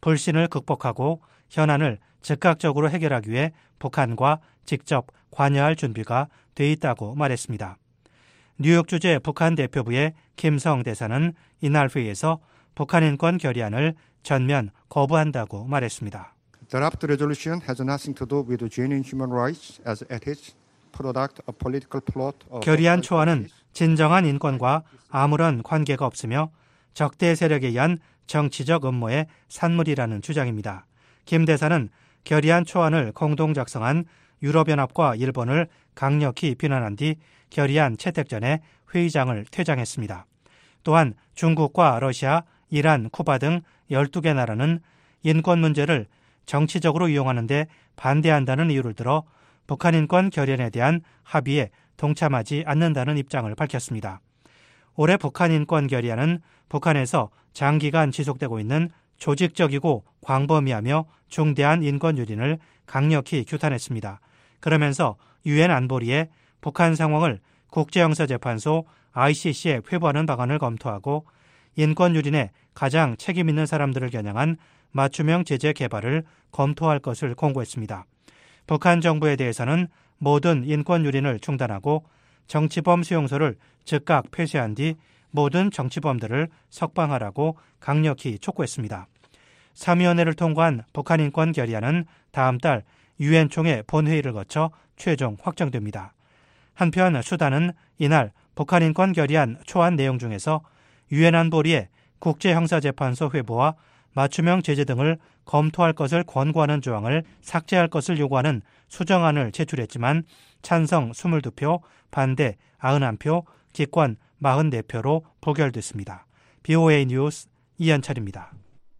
[SPEAKER 14] 불신을 극복하고 현안을 즉각적으로 해결하기 위해 북한과 직접 관여할 준비가 돼 있다고 말했습니다. 뉴욕 주재 북한 대표부의 김성 대사는 이날 회의에서 북한 인권 결의안을 전면 거부한다고 말했습니다.
[SPEAKER 18] Draft resolution has nothing to do with genuine human rights as it is product of political plot.
[SPEAKER 14] 결의안 초안은 진정한 인권과 아무런 관계가 없으며 적대 세력에 의한 정치적 음모의 산물이라는 주장입니다. 김 대사는 결의안 초안을 공동 작성한 유럽연합과 일본을 강력히 비난한 뒤 결의안 채택 전에 회의장을 퇴장했습니다. 또한 중국과 러시아, 이란, 쿠바 등 열두 개 나라는 인권 문제를 정치적으로 이용하는 데 반대한다는 이유를 들어 북한 인권 결의안에 대한 합의에 동참하지 않는다는 입장을 밝혔습니다. 올해 북한 인권 결의안은 북한에서 장기간 지속되고 있는 조직적이고 광범위하며 중대한 인권 유린을 강력히 규탄했습니다. 그러면서 유엔 안보리에 북한 상황을 국제형사재판소 아이씨씨에 회부하는 방안을 검토하고 인권 유린에 가장 책임 있는 사람들을 겨냥한 맞춤형 제재 개발을 검토할 것을 공고했습니다. 북한 정부에 대해서는 모든 인권 유린을 중단하고 정치범 수용소를 즉각 폐쇄한 뒤 모든 정치범들을 석방하라고 강력히 촉구했습니다. 삼위원회를 통과한 북한 인권 결의안은 다음 달 유엔 총회 본회의를 거쳐 최종 확정됩니다. 한편 수단은 이날 북한 인권 결의안 초안 내용 중에서 유엔 안보리의 국제형사재판소 회부와 맞춤형 제재 등을 검토할 것을 권고하는 조항을 삭제할 것을 요구하는 수정안을 제출했지만 찬성 이십이 표, 반대 구십일 표, 기권 사십사 표로 부결됐습니다. 비오에이 뉴스 이현철입니다.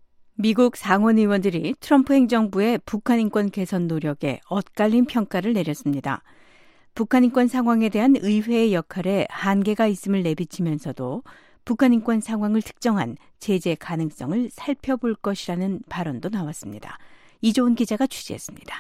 [SPEAKER 3] 미국 상원 의원들이 트럼프 행정부의 북한 인권 개선 노력에 엇갈린 평가를 내렸습니다. 북한 인권 상황에 대한 의회의 역할에 한계가 있음을 내비치면서도 북한 인권 상황을 특정한 제재 가능성을 살펴볼 것이라는 발언도 나왔습니다. 이조은 기자가 취재했습니다.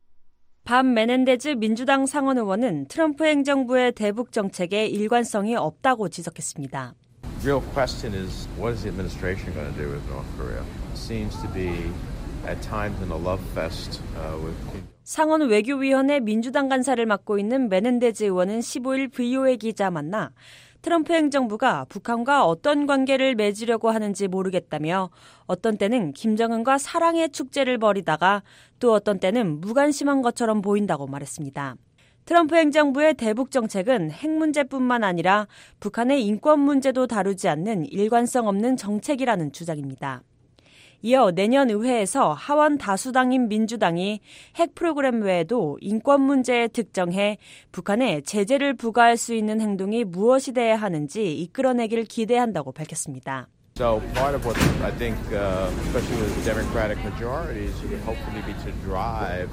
[SPEAKER 19] 밥 메넨데즈 민주당 상원 의원은 트럼프 행정부의 대북 정책에 일관성이 없다고 지적했습니다.
[SPEAKER 20] real question is, what is the administration going to do with North Korea? It seems to be at times in a love fest uh, with.
[SPEAKER 19] 상원 외교위원회 민주당 간사를 맡고 있는 메넨데즈 의원은 십오일 브이오에이 기자 만나 트럼프 행정부가 북한과 어떤 관계를 맺으려고 하는지 모르겠다며 어떤 때는 김정은과 사랑의 축제를 벌이다가 또 어떤 때는 무관심한 것처럼 보인다고 말했습니다. 트럼프 행정부의 대북 정책은 핵 문제뿐만 아니라 북한의 인권 문제도 다루지 않는 일관성 없는 정책이라는 주장입니다. 이어 내년 의회에서 하원 다수당인 민주당이 핵 프로그램 외에도 인권 문제에 특정해 북한에 제재를 부과할 수 있는 행동이 무엇이 돼야 하는지 이끌어내길 기대한다고 밝혔습니다.
[SPEAKER 20] So part of what I think, uh, especially with the Democratic majorities, would hopefully be to drive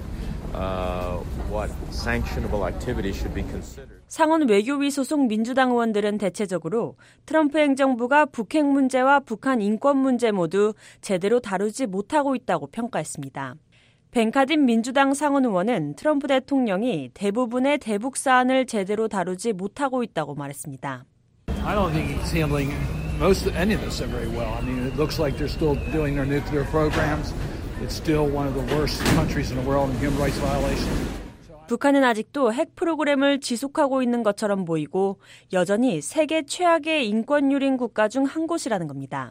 [SPEAKER 20] uh, what sanctionable activities should be considered.
[SPEAKER 19] 상원 외교위 소속 민주당 의원들은 대체적으로 트럼프 행정부가 북핵 문제와 북한 인권 문제 모두 제대로 다루지 못하고 있다고 평가했습니다. 벤카딘 민주당 상원 의원은 트럼프 대통령이 대부분의 대북 사안을 제대로 다루지 못하고 있다고 말했습니다.
[SPEAKER 21] I don't think he's handling most any of this very well. I mean, it looks like they're still doing their nuclear programs. It's still one of the worst countries in the world in human rights violations.
[SPEAKER 19] 북한은 아직도 핵 프로그램을 지속하고 있는 것처럼 보이고 여전히 세계 최악의 인권 유린 국가 중 한 곳이라는 겁니다.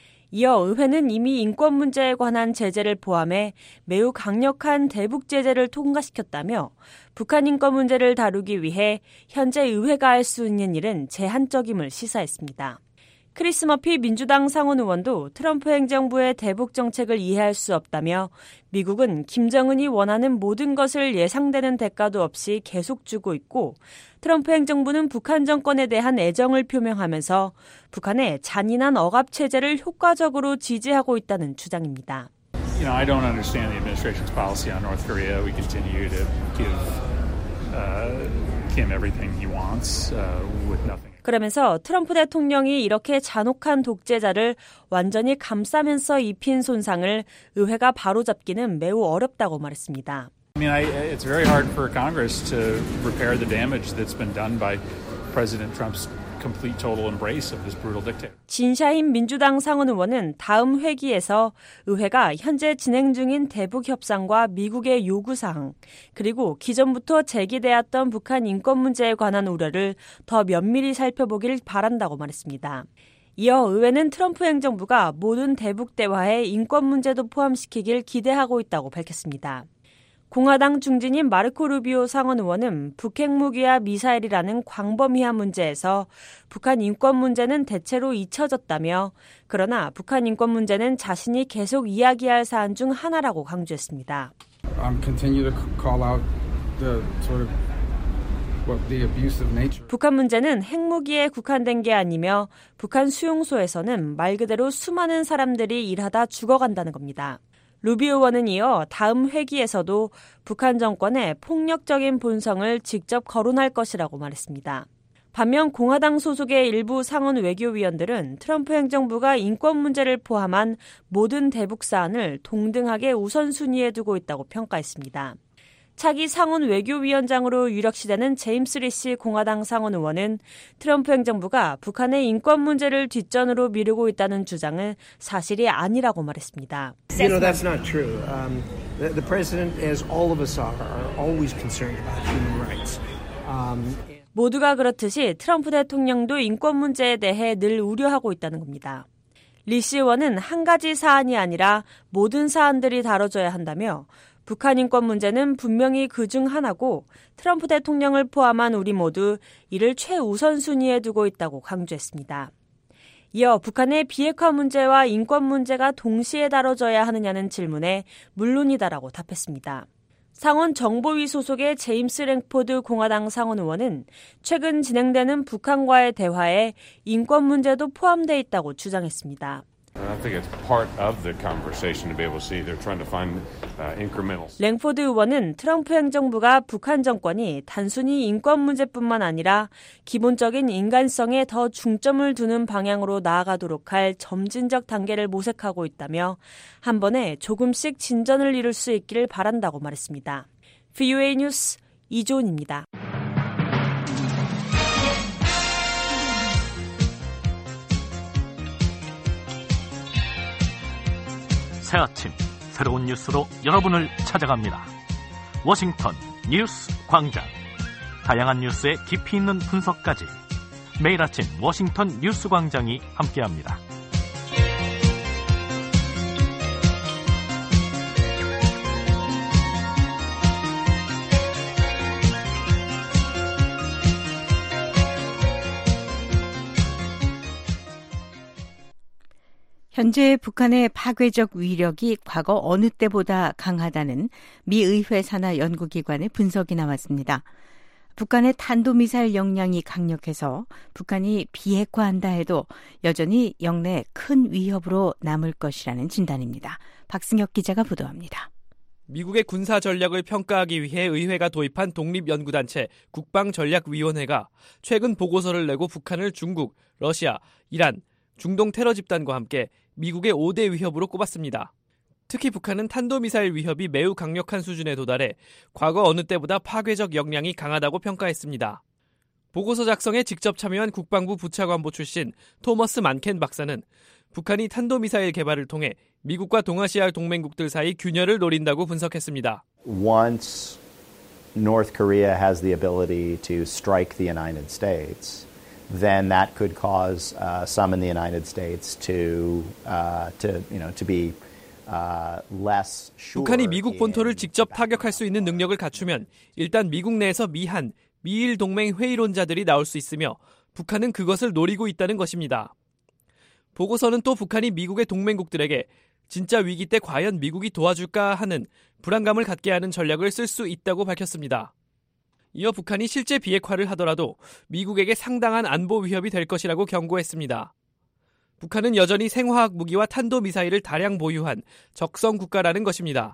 [SPEAKER 19] 이어 의회는 이미 인권 문제에 관한 제재를 포함해 매우 강력한 대북 제재를 통과시켰다며 북한 인권 문제를 다루기 위해 현재 의회가 할 수 있는 일은 제한적임을 시사했습니다. 크리스 머피 민주당 상원 의원도 트럼프 행정부의 대북 정책을 이해할 수 없다며 미국은 김정은이 원하는 모든 것을 예상되는 대가도 없이 계속 주고 있고 트럼프 행정부는 북한 정권에 대한 애정을 표명하면서 북한의 잔인한 억압 체제를 효과적으로 지지하고 있다는 주장입니다.
[SPEAKER 22] You know, I don't understand the administration's policy on North Korea. We continue to give uh, Kim everything he wants uh, with nothing.
[SPEAKER 19] 그러면서 트럼프 대통령이 이렇게 잔혹한 독재자를 완전히 감싸면서 입힌 손상을 의회가 바로잡기는 매우 어렵다고 말했습니다.
[SPEAKER 22] I mean, I, it's very hard for Congress to repair the damage that's been done by President Trump's complete total embrace of this brutal dictator.
[SPEAKER 19] 진샤인 민주당 상원 의원은 다음 회기에서 의회가 현재 진행 중인 대북 협상과 미국의 요구 사항, 그리고 기존부터 제기되었던 북한 인권 문제에 관한 우려를 더 면밀히 살펴보길 바란다고 말했습니다. 이어 의회는 트럼프 행정부가 모든 대북 대화에 인권 문제도 포함시키길 기대하고 있다고 밝혔습니다. 공화당 중진인 마르코 루비오 상원 의원은 북핵무기와 미사일이라는 광범위한 문제에서 북한 인권 문제는 대체로 잊혀졌다며, 그러나 북한 인권 문제는 자신이 계속 이야기할 사안 중 하나라고 강조했습니다.
[SPEAKER 1] Um, continue to call out the sort of
[SPEAKER 19] 북한 문제는 핵무기에 국한된 게 아니며 북한 수용소에서는 말 그대로 수많은 사람들이 일하다 죽어간다는 겁니다. 루비 의원은 이어 다음 회기에서도 북한 정권의 폭력적인 본성을 직접 거론할 것이라고 말했습니다. 반면 공화당 소속의 일부 상원 외교위원들은 트럼프 행정부가 인권 문제를 포함한 모든 대북 사안을 동등하게 우선순위에 두고 있다고 평가했습니다. 차기 상원 외교위원장으로 유력시되는 제임스 리시 공화당 상원 의원은 트럼프 행정부가 북한의 인권 문제를 뒷전으로 미루고 있다는 주장은 사실이 아니라고 말했습니다.
[SPEAKER 2] You know, that's not true. Um, the, the president, as all of us are, are always concerned about human rights. Um,
[SPEAKER 19] 모두가 그렇듯이 트럼프 대통령도 인권 문제에 대해 늘 우려하고 있다는 겁니다. 리시 의원은 한 가지 사안이 아니라 모든 사안들이 다뤄져야 한다며, 북한 인권 문제는 분명히 그중 하나고 트럼프 대통령을 포함한 우리 모두 이를 최우선순위에 두고 있다고 강조했습니다. 이어 북한의 비핵화 문제와 인권 문제가 동시에 다뤄져야 하느냐는 질문에 물론이다라고 답했습니다. 상원 정보위 소속의 제임스 랭포드 공화당 상원 의원은 최근 진행되는 북한과의 대화에 인권 문제도 포함되어 있다고 주장했습니다.
[SPEAKER 23] I think it's part of the conversation to be able to see they're trying to find uh, incremental.
[SPEAKER 19] 랭포드 의원은 트럼프 행정부가 북한 정권이 단순히 인권 문제뿐만 아니라 기본적인 인간성에 더 중점을 두는 방향으로 나아가도록 할 점진적 단계를 모색하고 있다며 한 번에 조금씩 진전을 이룰 수 있기를 바란다고 말했습니다. 브이오에이 뉴스 이조은입니다.
[SPEAKER 24] 새 아침 새로운 뉴스로 여러분을 찾아갑니다. 워싱턴 뉴스 광장. 다양한 뉴스의 깊이 있는 분석까지 매일 아침 워싱턴 뉴스 광장이 함께합니다.
[SPEAKER 3] 현재 북한의 파괴적 위력이 과거 어느 때보다 강하다는 미 의회 산하 연구기관의 분석이 나왔습니다. 북한의 탄도미사일 역량이 강력해서 북한이 비핵화한다 해도 여전히 영내 큰 위협으로 남을 것이라는 진단입니다. 박승혁 기자가 보도합니다.
[SPEAKER 25] 미국의 군사 전략을 평가하기 위해 의회가 도입한 독립연구단체 국방전략위원회가 최근 보고서를 내고 북한을 중국, 러시아, 이란, 중동 테러 집단과 함께 미국의 오 대 위협으로 꼽았습니다. 특히 북한은 탄도미사일 위협이 매우 강력한 수준에 도달해 과거 어느 때보다 파괴적 역량이 강하다고 평가했습니다. 보고서 작성에 직접 참여한 국방부 부차관보 출신 토머스 만켄 박사는 북한이 탄도미사일 개발을 통해 미국과 동아시아 동맹국들 사이 균열을 노린다고 분석했습니다.
[SPEAKER 26] Once North Korea has the ability to strike the United States, then that could cause uh, some in the United States to, uh, to, you know, to be uh, less sure.
[SPEAKER 25] 북한이 미국 본토를 직접 타격할 수 있는 능력을 갖추면 일단 미국 내에서 미한, 미일 동맹 회의론자들이 나올 수 있으며 북한은 그것을 노리고 있다는 것입니다. 보고서는 또 북한이 미국의 동맹국들에게 진짜 위기 때 과연 미국이 도와줄까 하는 불안감을 갖게 하는 전략을 쓸 수 있다고 밝혔습니다. 이어 북한이 실제 비핵화를 하더라도 미국에게 상당한 안보 위협이 될 것이라고 경고했습니다. 북한은 여전히 생화학 무기와 탄도미사일을 다량 보유한 적성 국가라는 것입니다.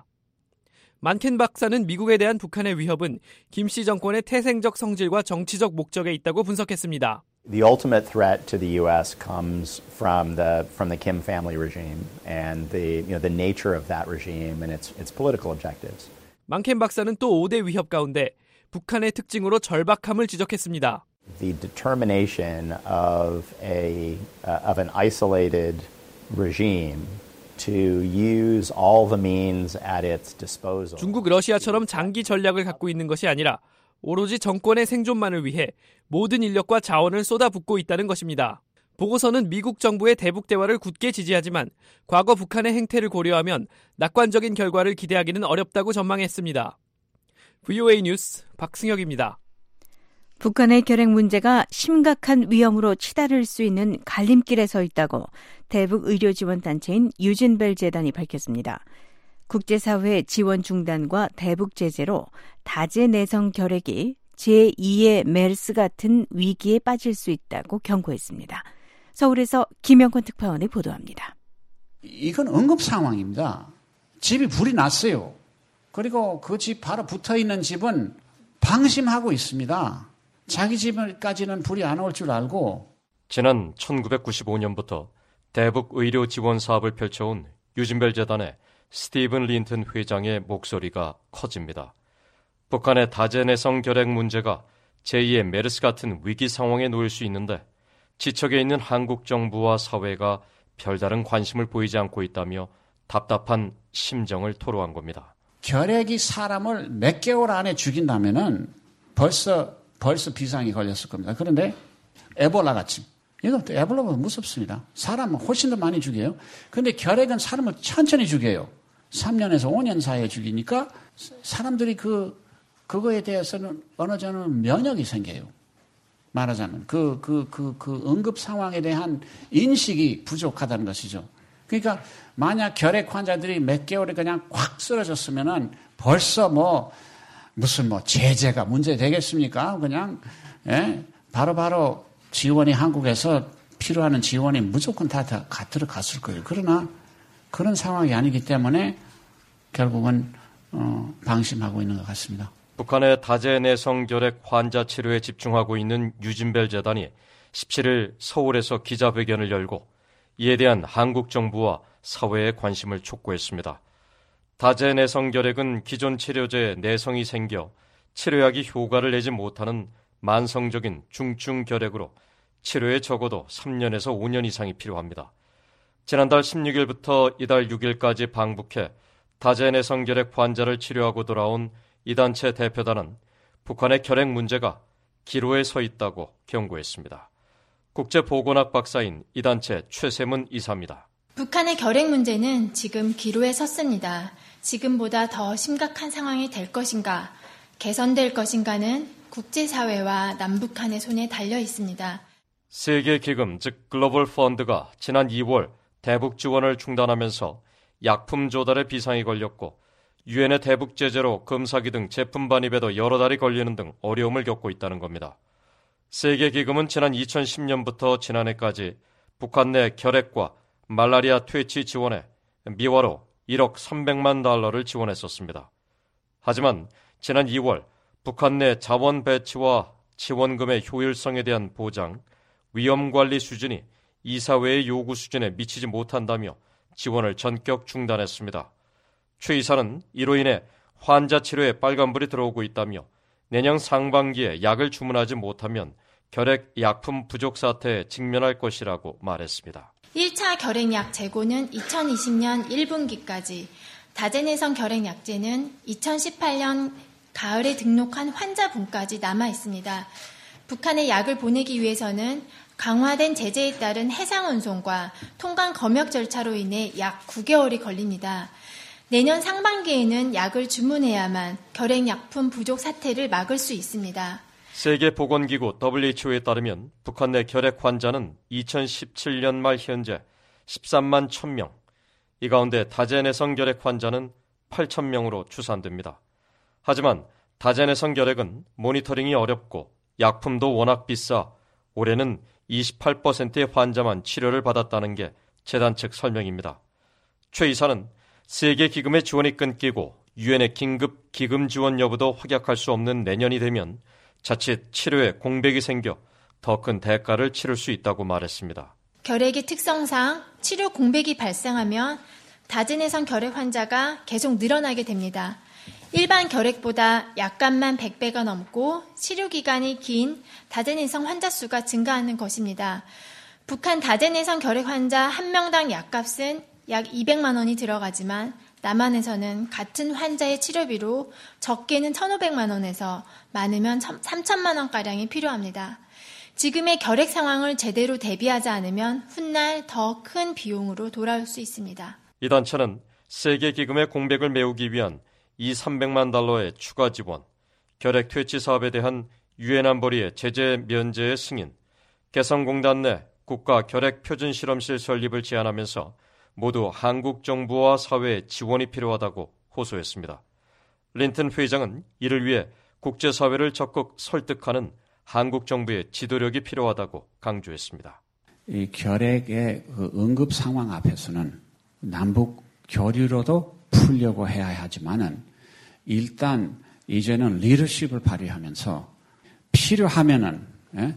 [SPEAKER 25] 만켄 박사는 미국에 대한 북한의 위협은 김씨 정권의 태생적 성질과 정치적 목적에 있다고 분석했습니다.
[SPEAKER 26] The ultimate threat to the U S comes from the from the Kim family regime and the you know the nature of that regime and its its political objectives.
[SPEAKER 25] 만켄 박사는 또 오 대 위협 가운데 북한의 특징으로 절박함을 지적했습니다.
[SPEAKER 26] The determination of a uh, of an isolated regime to use all the means at its disposal.
[SPEAKER 25] 중국, 러시아처럼 장기 전략을 갖고 있는 것이 아니라 오로지 정권의 생존만을 위해 모든 인력과 자원을 쏟아붓고 있다는 것입니다. 보고서는 미국 정부의 대북 대화를 굳게 지지하지만 과거 북한의 행태를 고려하면 낙관적인 결과를 기대하기는 어렵다고 전망했습니다. 브이오에이 뉴스 박승혁입니다.
[SPEAKER 3] 북한의 결핵 문제가 심각한 위험으로 치달을 수 있는 갈림길에 서 있다고 대북 의료 지원 단체인 유진벨 재단이 밝혔습니다. 국제사회의 지원 중단과 대북 제재로 다제내성 결핵이 제이의 메르스 같은 위기에 빠질 수 있다고 경고했습니다. 서울에서 김영권 특파원이 보도합니다.
[SPEAKER 6] 이건 응급 상황입니다. 집이 불이 났어요. 그리고 그 집 바로 붙어있는 집은 방심하고 있습니다. 자기 집까지는 불이 안 올 줄 알고.
[SPEAKER 7] 지난 천구백구십오 년부터 대북 의료 지원 사업을 펼쳐온 유진벨 재단의 스티븐 린튼 회장의 목소리가 커집니다. 북한의 다제내성 결핵 문제가 제이의 메르스 같은 위기 상황에 놓일 수 있는데 지척에 있는 한국 정부와 사회가 별다른 관심을 보이지 않고 있다며 답답한 심정을 토로한 겁니다.
[SPEAKER 6] 결핵이 사람을 몇 개월 안에 죽인다면은 벌써 벌써 비상이 걸렸을 겁니다. 그런데 에볼라 같이 이건 또 에볼라보다 무섭습니다. 사람은 훨씬 더 많이 죽여요. 그런데 결핵은 사람을 천천히 죽여요. 삼 년에서 오 년 사이에 죽이니까 사람들이 그 그거에 대해서는 어느 정도 면역이 생겨요. 말하자면 그 그 그 그 응급 상황에 대한 인식이 부족하다는 것이죠. 그러니까 만약 결핵 환자들이 몇 개월에 그냥 꽉 쓰러졌으면은 벌써 뭐 무슨 뭐 제재가 문제 되겠습니까? 그냥 예, 바로바로 지원이 한국에서 필요한 지원이 무조건 다, 다 들어갔을 거예요. 그러나 그런 상황이 아니기 때문에 결국은 어, 방심하고 있는 것 같습니다.
[SPEAKER 7] 북한의 다제내성 결핵 환자 치료에 집중하고 있는 유진벨 재단이 십칠 일 서울에서 기자회견을 열고 이에 대한 한국 정부와 사회의 관심을 촉구했습니다. 다제내성 결핵은 기존 치료제에 내성이 생겨 치료약이 효과를 내지 못하는 만성적인 중증 결핵으로 치료에 적어도 삼 년에서 오 년 이상이 필요합니다. 지난달 십육 일부터 이달 육 일까지 방북해 다제내성 결핵 환자를 치료하고 돌아온 이 단체 대표단은 북한의 결핵 문제가 기로에 서 있다고 경고했습니다. 국제보건학 박사인 이 단체 최세문 이사입니다.
[SPEAKER 8] 북한의 결핵 문제는 지금 기로에 섰습니다. 지금보다 더 심각한 상황이 될 것인가, 개선될 것인가는 국제사회와 남북한의 손에 달려 있습니다.
[SPEAKER 7] 세계기금, 즉 글로벌 펀드가 지난 이월 대북 지원을 중단하면서 약품 조달에 비상이 걸렸고 유엔의 대북 제재로 금사기 등 제품 반입에도 여러 달이 걸리는 등 어려움을 겪고 있다는 겁니다. 세계기금은 지난 이천십 년부터 지난해까지 북한 내 결핵과 말라리아 퇴치 지원에 미화로 일억 삼백만 달러를 지원했었습니다. 하지만 지난 이월 북한 내 자원 배치와 지원금의 효율성에 대한 보장, 위험관리 수준이 이사회의 요구 수준에 미치지 못한다며 지원을 전격 중단했습니다. 최 이사는 이로 인해 환자 치료에 빨간불이 들어오고 있다며 내년 상반기에 약을 주문하지 못하면 결핵 약품 부족 사태에 직면할 것이라고 말했습니다.
[SPEAKER 8] 일 차 결핵약 재고는 이천이십 년 일 분기까지, 다제내성 결핵약제는 이천십팔 년 가을에 등록한 환자분까지 남아 있습니다. 북한에 약을 보내기 위해서는 강화된 제재에 따른 해상 운송과 통관 검역 절차로 인해 약 구 개월이 걸립니다. 내년 상반기에는 약을 주문해야만 결핵약품 부족 사태를 막을 수 있습니다.
[SPEAKER 7] 세계보건기구 더블유에이치오에 따르면 북한 내 결핵 환자는 이천십칠 년 말 현재 십삼만 천 명, 이 가운데 다제내성 결핵 환자는 팔천 명으로 추산됩니다. 하지만 다제내성 결핵은 모니터링이 어렵고 약품도 워낙 비싸 올해는 이십팔 퍼센트의 환자만 치료를 받았다는 게 재단 측 설명입니다. 최 이사는 세계기금의 지원이 끊기고 유엔의 긴급 기금 지원 여부도 확약할 수 없는 내년이 되면 자칫 치료에 공백이 생겨 더 큰 대가를 치를 수 있다고 말했습니다.
[SPEAKER 8] 결핵의 특성상 치료 공백이 발생하면 다제내성 결핵 환자가 계속 늘어나게 됩니다. 일반 결핵보다 약값만 백 배가 넘고 치료기간이 긴 다제내성 환자 수가 증가하는 것입니다. 북한 다제내성 결핵 환자 한 명당 약값은 약 이백만 원이 들어가지만 남한에서는 같은 환자의 치료비로 적게는 천오백만 원에서 많으면 삼천만 원가량이 필요합니다. 지금의 결핵 상황을 제대로 대비하지 않으면 훗날 더 큰 비용으로 돌아올 수 있습니다.
[SPEAKER 7] 이 단체는 세계기금의 공백을 메우기 위한 이삼백만 달러의 추가 지원, 결핵 퇴치 사업에 대한 유엔 안보리의 제재 면제의 승인, 개성공단 내 국가 결핵 표준 실험실 설립을 제안하면서 모두 한국 정부와 사회의 지원이 필요하다고 호소했습니다. 린튼 회장은 이를 위해 국제사회를 적극 설득하는 한국 정부의 지도력이 필요하다고 강조했습니다.
[SPEAKER 6] 이 결핵의 그 응급 상황 앞에서는 남북 교류로도 풀려고 해야 하지만은 일단 이제는 리더십을 발휘하면서 필요하면은 예?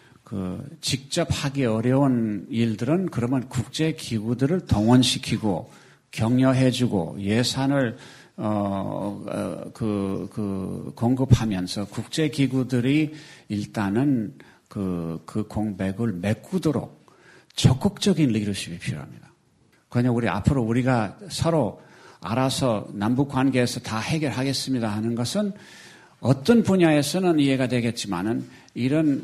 [SPEAKER 6] 그 직접 하기 어려운 일들은 그러면 국제 기구들을 동원시키고 격려해주고 예산을 어, 어, 그, 그 공급하면서 국제 기구들이 일단은 그, 그 공백을 메꾸도록 적극적인 리더십이 필요합니다. 그냥 우리 앞으로 우리가 서로 알아서 남북 관계에서 다 해결하겠습니다 하는 것은 어떤 분야에서는 이해가 되겠지만은 이런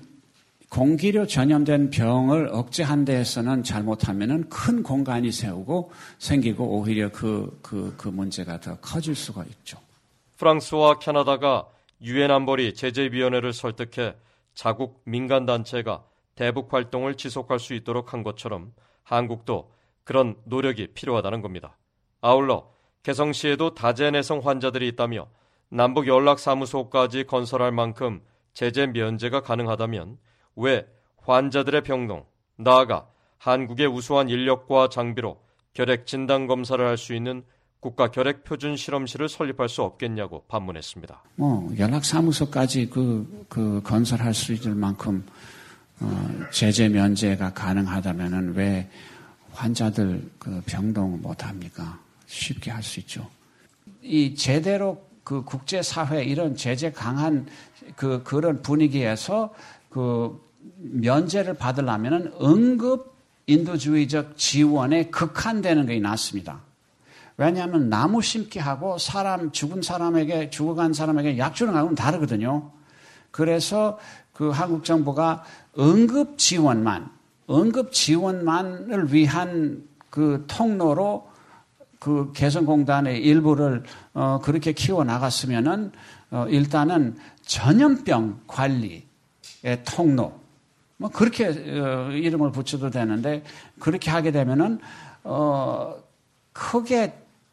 [SPEAKER 6] 공기로 전염된 병을 억제한 데에서는 잘못하면은 큰 공간이 세우고 생기고 오히려 그, 그, 그 문제가 더 커질 수가 있죠.
[SPEAKER 7] 프랑스와 캐나다가 유엔 안보리 제재위원회를 설득해 자국 민간단체가 대북 활동을 지속할 수 있도록 한 것처럼 한국도 그런 노력이 필요하다는 겁니다. 아울러 개성시에도 다제내성 환자들이 있다며 남북 연락사무소까지 건설할 만큼 제재 면제가 가능하다면 왜 환자들의 병동, 나아가 한국의 우수한 인력과 장비로 결핵 진단 검사를 할 수 있는 국가 결핵 표준 실험실을 설립할 수 없겠냐고 반문했습니다.
[SPEAKER 6] 뭐 연락사무소까지 그, 그 건설할 수 있을 만큼 어, 제재 면제가 가능하다면은 왜 환자들 그 병동 못 합니까? 쉽게 할 수 있죠. 이 제대로 그 국제사회 이런 제재 강한 그 그런 분위기에서 그 면제를 받으려면은 응급 인도주의적 지원에 극한되는 게 낫습니다. 왜냐하면 나무 심기 하고 사람 죽은 사람에게 죽어간 사람에게 약 주는 거하고는 다르거든요. 그래서 그 한국 정부가 응급 지원만 응급 지원만을 위한 그 통로로 그 개성공단의 일부를 어 그렇게 키워 나갔으면은 어 일단은 전염병 관리의 통로 뭐 그렇게 어 이름을 붙여도 되는데 그렇게 하게 되면은 어 크게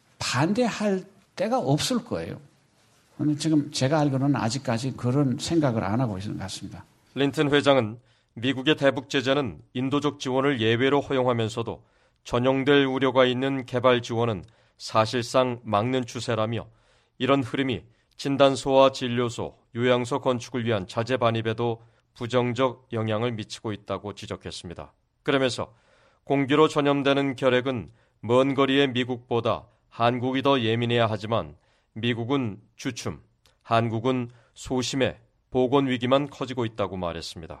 [SPEAKER 6] 반대할 데가 없을 거예요. 근데 지금 제가 알기로는 아직까지 그런 생각을 안 하고 있는 것 같습니다.
[SPEAKER 7] 린튼 회장은 미국의 대북 제재는 인도적 지원을 예외로 허용하면서도 전용될 우려가 있는 개발 지원은 사실상 막는 추세라며 이런 흐름이 진단소와 진료소, 요양소 건축을 위한 자재 반입에도 부정적 영향을 미치고 있다고 지적했습니다. 그러면서 공기로 전염되는 결핵은 먼 거리의 미국보다 한국이 더 예민해야 하지만 미국은 주춤, 한국은 소심해 보건 위기만 커지고 있다고 말했습니다.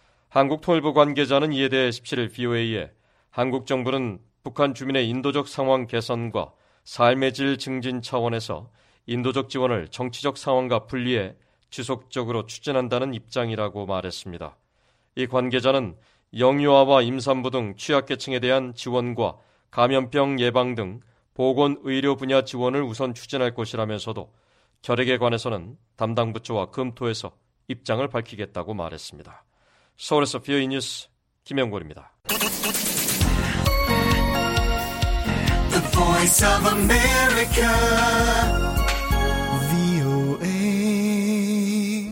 [SPEAKER 7] 한국통일부 관계자는 이에 대해 십칠 일 브이오에이에 한국 정부는 북한 주민의 인도적 상황 개선과 삶의 질 증진 차원에서 인도적 지원을 정치적 상황과 분리해 지속적으로 추진한다는 입장이라고 말했습니다. 이 관계자는 영유아와 임산부 등 취약계층에 대한 지원과 감염병 예방 등 보건의료 분야 지원을 우선 추진할 것이라면서도 결핵에 관해서는 담당 부처와 검토해서 입장을 밝히겠다고 말했습니다. 서울에서 브이오에이 뉴스 김영골입니다.
[SPEAKER 5] The Voice of America, 브이오에이.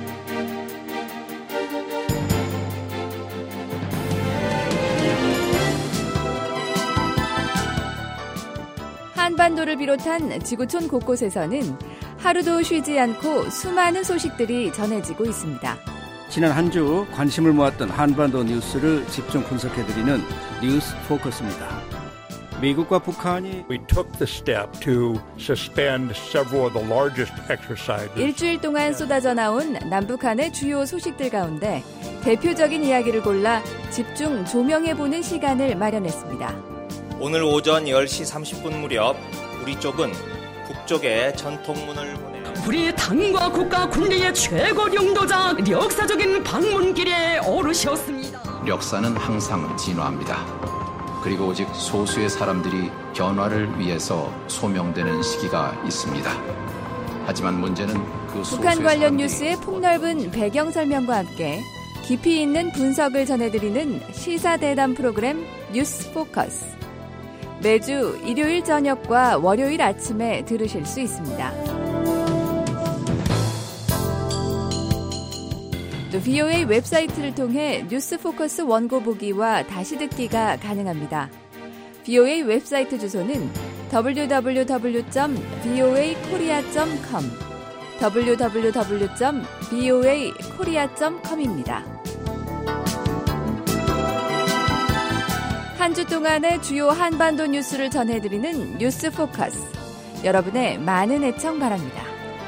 [SPEAKER 9] 한반도를 비롯한 지구촌 곳곳에서는 하루도 쉬지 않고 수많은 소식들이 전해지고 있습니다.
[SPEAKER 10] 지난 한 주 관심을 모았던 한반도 뉴스를 집중 분석해드리는 뉴스 포커스입니다.
[SPEAKER 4] 미국과 북한이
[SPEAKER 10] We took the step to suspend several of the largest exercises.
[SPEAKER 9] 일주일 동안 쏟아져 나온 남북한의 주요 소식들 가운데 대표적인 이야기를 골라 집중 조명해보는 시간을 마련했습니다.
[SPEAKER 11] 오늘 오전 열 시 삼십 분 무렵 우리 쪽은 북쪽에 전통문을 보내
[SPEAKER 12] 우리 당과 국가 군대의 최고領導자 역사적인 방문길에 오르셨습니다.
[SPEAKER 13] 역사는 항상 진화합니다. 그리고 오직 소수의 사람들이 변화를 위해서 소명되는 시기가 있습니다. 하지만 문제는 그 소수의
[SPEAKER 9] 북한 관련
[SPEAKER 13] 사람들이
[SPEAKER 9] 뉴스의 폭넓은 배경 설명과 함께 깊이 있는 분석을 전해드리는 시사대담 프로그램 뉴스 포커스. 매주 일요일 저녁과 월요일 아침에 들으실 수 있습니다. 또 브이오에이 웹사이트를 통해 뉴스 포커스 원고 보기와 다시 듣기가 가능합니다. 브이오에이 웹사이트 주소는 더블유 더블유 더블유 점 브이오에이 코리아 점 컴 더블유 더블유 더블유 점 브이오에이 코리아 점 컴입니다. 한 주 동안의 주요 한반도 뉴스를 전해드리는 뉴스 포커스. 여러분의 많은 애청 바랍니다.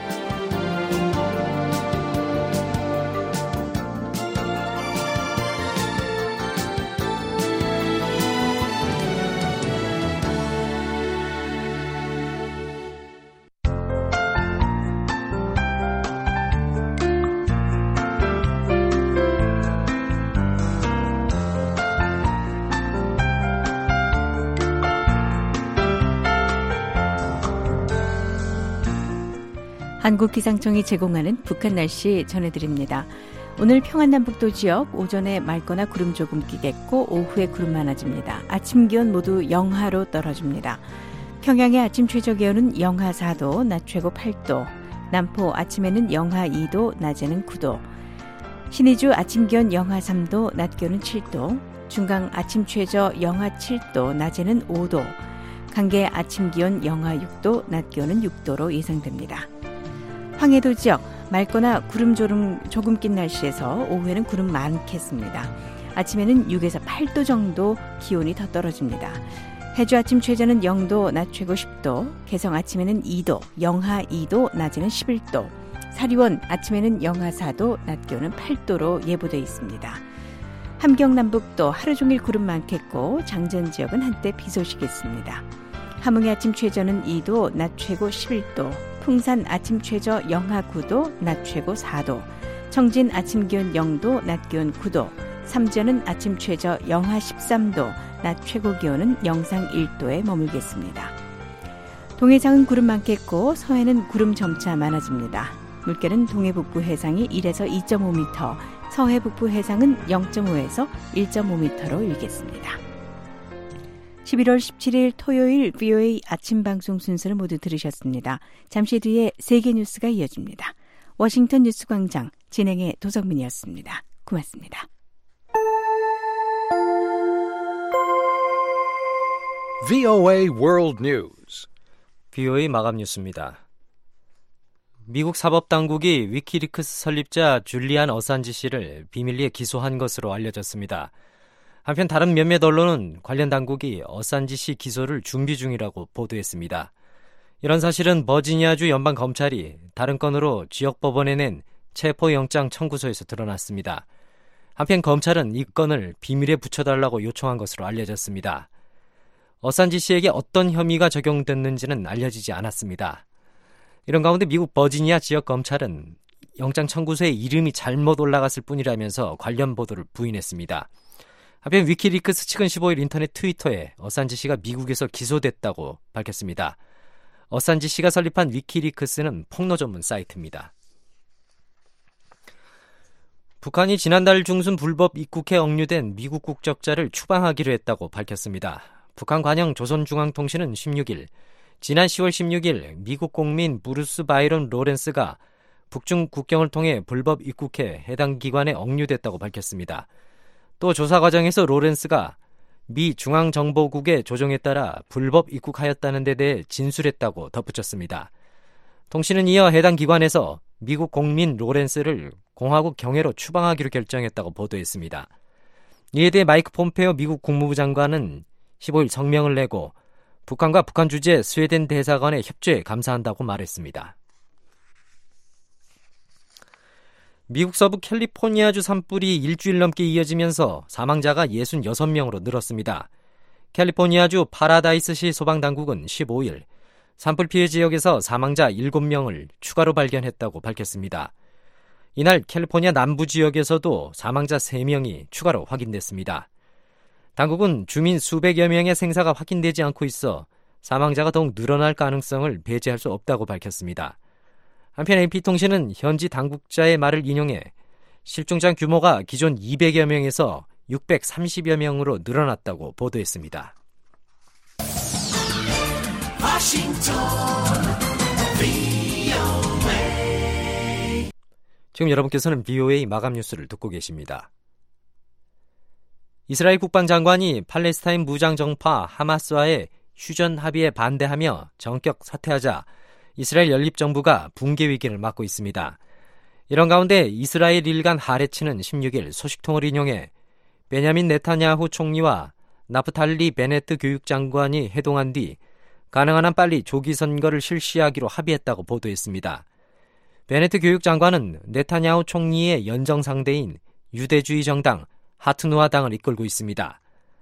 [SPEAKER 3] 한국기상청이 제공하는 북한 날씨 전해드립니다. 오늘 평안남북도 지역 오전에 맑거나 구름 조금 끼겠고 오후에 구름 많아집니다. 아침 기온 모두 영하로 떨어집니다. 평양의 아침 최저기온은 영하 사 도, 낮 최고 팔 도, 남포 아침에는 영하 이 도, 낮에는 구 도, 신의주 아침 기온 영하 삼 도, 낮 기온은 칠 도, 중강 아침 최저 영하 칠 도, 낮에는 오 도, 강계 아침 기온 영하 육 도, 낮 기온은 육 도로 예상됩니다. 황해도 지역 맑거나 구름 조름 조금 낀 날씨에서 오후에는 구름 많겠습니다. 아침에는 육에서 팔 도 정도 기온이 더 떨어집니다. 해주 아침 최저는 영 도, 낮 최고 십 도, 개성 아침에는 이 도, 영하 이 도, 낮에는 십일 도, 사리원 아침에는 영하 사 도, 낮 기온은 팔 도로 예보돼 있습니다. 함경 남북도 하루 종일 구름 많겠고 장전 지역은 한때 비 소식이 있습니다. 함흥의 아침 최저는 이 도, 낮 최고 십일 도, 풍산 아침 최저 영하 구 도, 낮 최고 사 도, 청진 아침 기온 영 도, 낮 기온 구 도, 삼전은 아침 최저 영하 십삼 도, 낮 최고 기온은 영상 일 도에 머물겠습니다. 동해상은 구름 많겠고 서해는 구름 점차 많아집니다. 물결은 동해 북부 해상이 일에서 이 점 오 미터, 서해 북부 해상은 영 점 오에서 일 점 오 미터로 일겠습니다. 십일월 십칠일 토요일 브이오에이 아침 방송 순서를 모두 들으셨습니다. 잠시 뒤에 세계 뉴스가 이어집니다. 워싱턴 뉴스 광장 진행의 도성민이었습니다. 고맙습니다.
[SPEAKER 15] 브이오에이 World News.
[SPEAKER 27] 브이오에이 마감 뉴스입니다. 미국 사법당국이 위키리크스 설립자 줄리안 어산지 씨를 비밀리에 기소한 것으로 알려졌습니다. 한편 다른 몇몇 언론은 관련 당국이 어산지 씨 기소를 준비 중이라고 보도했습니다. 이런 사실은 버지니아주 연방검찰이 다른 건으로 지역법원에 낸 체포영장 청구서에서 드러났습니다. 한편 검찰은 이 건을 비밀에 붙여달라고 요청한 것으로 알려졌습니다. 어산지 씨에게 어떤 혐의가 적용됐는지는 알려지지 않았습니다. 이런 가운데 미국 버지니아 지역검찰은 영장 청구서에 이름이 잘못 올라갔을 뿐이라면서 관련 보도를 부인했습니다. 한편 위키리크스 측은 십오일 인터넷 트위터에 어산지 씨가 미국에서 기소됐다고 밝혔습니다. 어산지 씨가 설립한 위키리크스는 폭로 전문 사이트입니다. 북한이 지난달 중순 불법 입국해 억류된 미국 국적자를 추방하기로 했다고 밝혔습니다. 북한 관영 조선중앙통신은 십육일, 지난 시월 십육일 미국 공민 브루스 바이런 로렌스가 북중 국경을 통해 불법 입국해 해당 기관에 억류됐다고 밝혔습니다. 또 조사 과정에서 로렌스가 미 중앙정보국의 조정에 따라 불법 입국하였다는 데 대해 진술했다고 덧붙였습니다. 통신은 이어 해당 기관에서 미국 공민 로렌스를 공화국 경해로 추방하기로 결정했다고 보도했습니다. 이에 대해 마이크 폼페오 미국 국무부 장관은 십오일 성명을 내고 북한과 북한 주재 스웨덴 대사관의 협조에 감사한다고 말했습니다. 미국 서부 캘리포니아주 산불이 일주일 넘게 이어지면서 사망자가 육십육 명으로 늘었습니다. 캘리포니아주 파라다이스시 소방당국은 십오 일 산불 피해 지역에서 사망자 일곱 명을 추가로 발견했다고 밝혔습니다. 이날 캘리포니아 남부 지역에서도 사망자 세 명이 추가로 확인됐습니다. 당국은 주민 수백여 명의 생사가 확인되지 않고 있어 사망자가 더욱 늘어날 가능성을 배제할 수 없다고 밝혔습니다. 한편 에이피통신은 현지 당국자의 말을 인용해 실종자 규모가 기존 이백여 명에서 육백삼십여 명으로 늘어났다고 보도했습니다.
[SPEAKER 5] 워싱턴 브이오에이.
[SPEAKER 27] 지금 여러분께서는 브이오에이 마감 뉴스를 듣고 계십니다. 이스라엘 국방장관이 팔레스타인 무장정파 하마스와의 휴전 합의에 반대하며 전격 사퇴하자 이스라엘 연립정부가 붕괴 위기를 맞고 있습니다. 이런 가운데 이스라엘 일간 하레츠는 십육 일 소식통을 인용해 베냐민 네타냐후 총리와 나프탈리 베네트 교육장관이 회동한 뒤 가능한 한 빨리 조기 선거를 실시하기로 합의했다고 보도했습니다. 베네트 교육장관은 네타냐후 총리의 연정상대인 유대주의 정당 하트누아당을 이끌고 있습니다.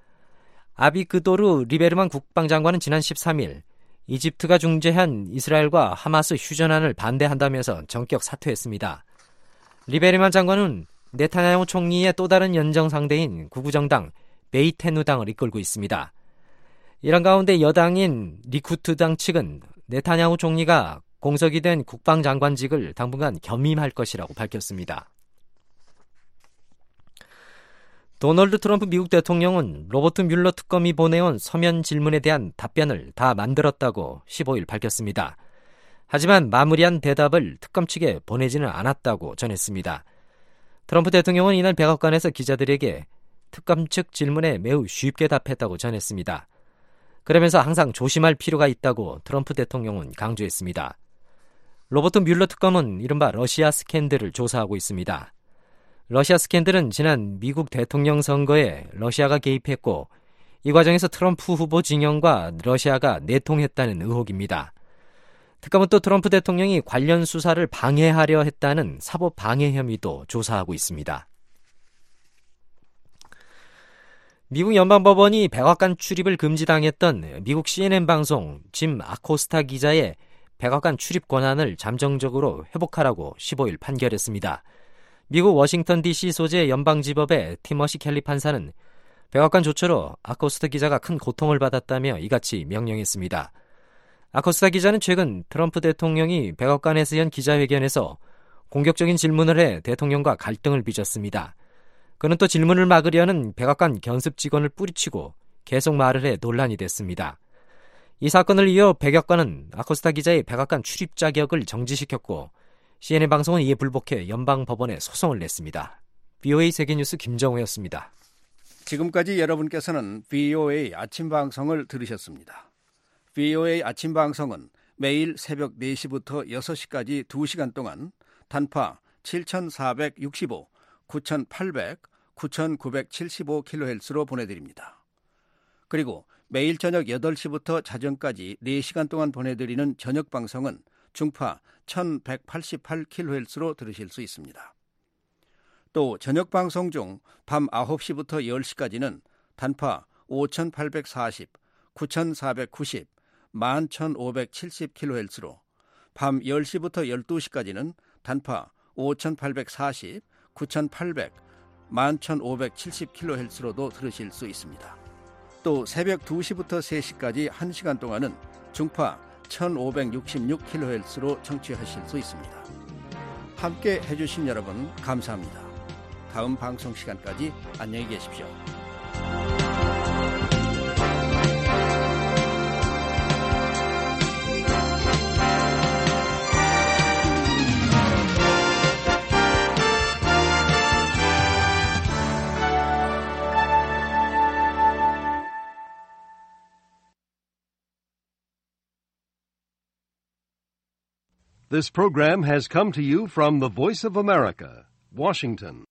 [SPEAKER 27] 아비그도르 리베르만 국방장관은 지난 십삼 일 이집트가 중재한 이스라엘과 하마스 휴전안을 반대한다면서 전격 사퇴했습니다. 리베르만 장관은 네타냐후 총리의 또 다른 연정상대인 구구정당 베이테누당을 이끌고 있습니다. 이런 가운데 여당인 리쿠트당 측은 네타냐후 총리가 공석이 된 국방장관직을 당분간 겸임할 것이라고 밝혔습니다. 도널드 트럼프 미국 대통령은 로버트 뮬러 특검이 보내온 서면 질문에 대한 답변을 다 만들었다고 십오 일 밝혔습니다. 하지만 마무리한 대답을 특검 측에 보내지는 않았다고 전했습니다. 트럼프 대통령은 이날 백악관에서 기자들에게 특검 측 질문에 매우 쉽게 답했다고 전했습니다. 그러면서 항상 조심할 필요가 있다고 트럼프 대통령은 강조했습니다. 로버트 뮬러 특검은 이른바 러시아 스캔들을 조사하고 있습니다. 러시아 스캔들은 지난 미국 대통령 선거에 러시아가 개입했고 이 과정에서 트럼프 후보 진영과 러시아가 내통했다는 의혹입니다. 특검은 또 트럼프 대통령이 관련 수사를 방해하려 했다는 사법 방해 혐의도 조사하고 있습니다. 미국 연방법원이 백악관 출입을 금지당했던 미국 씨엔엔 방송 짐 아코스타 기자의 백악관 출입 권한을 잠정적으로 회복하라고 십오 일 판결했습니다. 미국 워싱턴 디씨 소재 연방지법의 티머시 켈리 판사는 백악관 조처로 아코스타 기자가 큰 고통을 받았다며 이같이 명령했습니다. 아코스타 기자는 최근 트럼프 대통령이 백악관에서 연 기자회견에서 공격적인 질문을 해 대통령과 갈등을 빚었습니다. 그는 또 질문을 막으려는 백악관 견습 직원을 뿌리치고 계속 말을 해 논란이 됐습니다. 이 사건을 이어 백악관은 아코스타 기자의 백악관 출입 자격을 정지시켰고 씨엔엔 방송은 이에 불복해 연방법원에 소송을 냈습니다. 브이오에이 세계뉴스 김정우였습니다.
[SPEAKER 4] 지금까지 여러분께서는 브이오에이 아침 방송을 들으셨습니다. 브이오에이 아침 방송은 매일 새벽 네 시부터 여섯 시까지 두 시간 동안 단파 칠천사백육십오, 구천팔백, 구천구백칠십오 킬로헤르츠로 보내드립니다. 그리고 매일 저녁 여덟 시부터 자정까지 네 시간 동안 보내드리는 저녁 방송은 중파 천백팔십팔 킬로헤르츠로 들으실 수 있습니다. 또 저녁 방송 중 밤 아홉 시부터 열 시까지는 단파 오천팔백사십, 구천사백구십, 만 천오백칠십 킬로헤르츠로 밤 열 시부터 열두 시까지는 단파 오천팔백사십, 구천팔백, 만 천오백칠십 킬로헤르츠로도 들으실 수 있습니다. 또 새벽 두 시부터 세 시까지 한 시간 동안은 중파 천오백육십육 킬로헤르츠로 청취하실 수 있습니다. 함께 해주신 여러분 감사합니다. 다음 방송 시간까지 안녕히 계십시오.
[SPEAKER 14] This program has come to you from the Voice of America, Washington.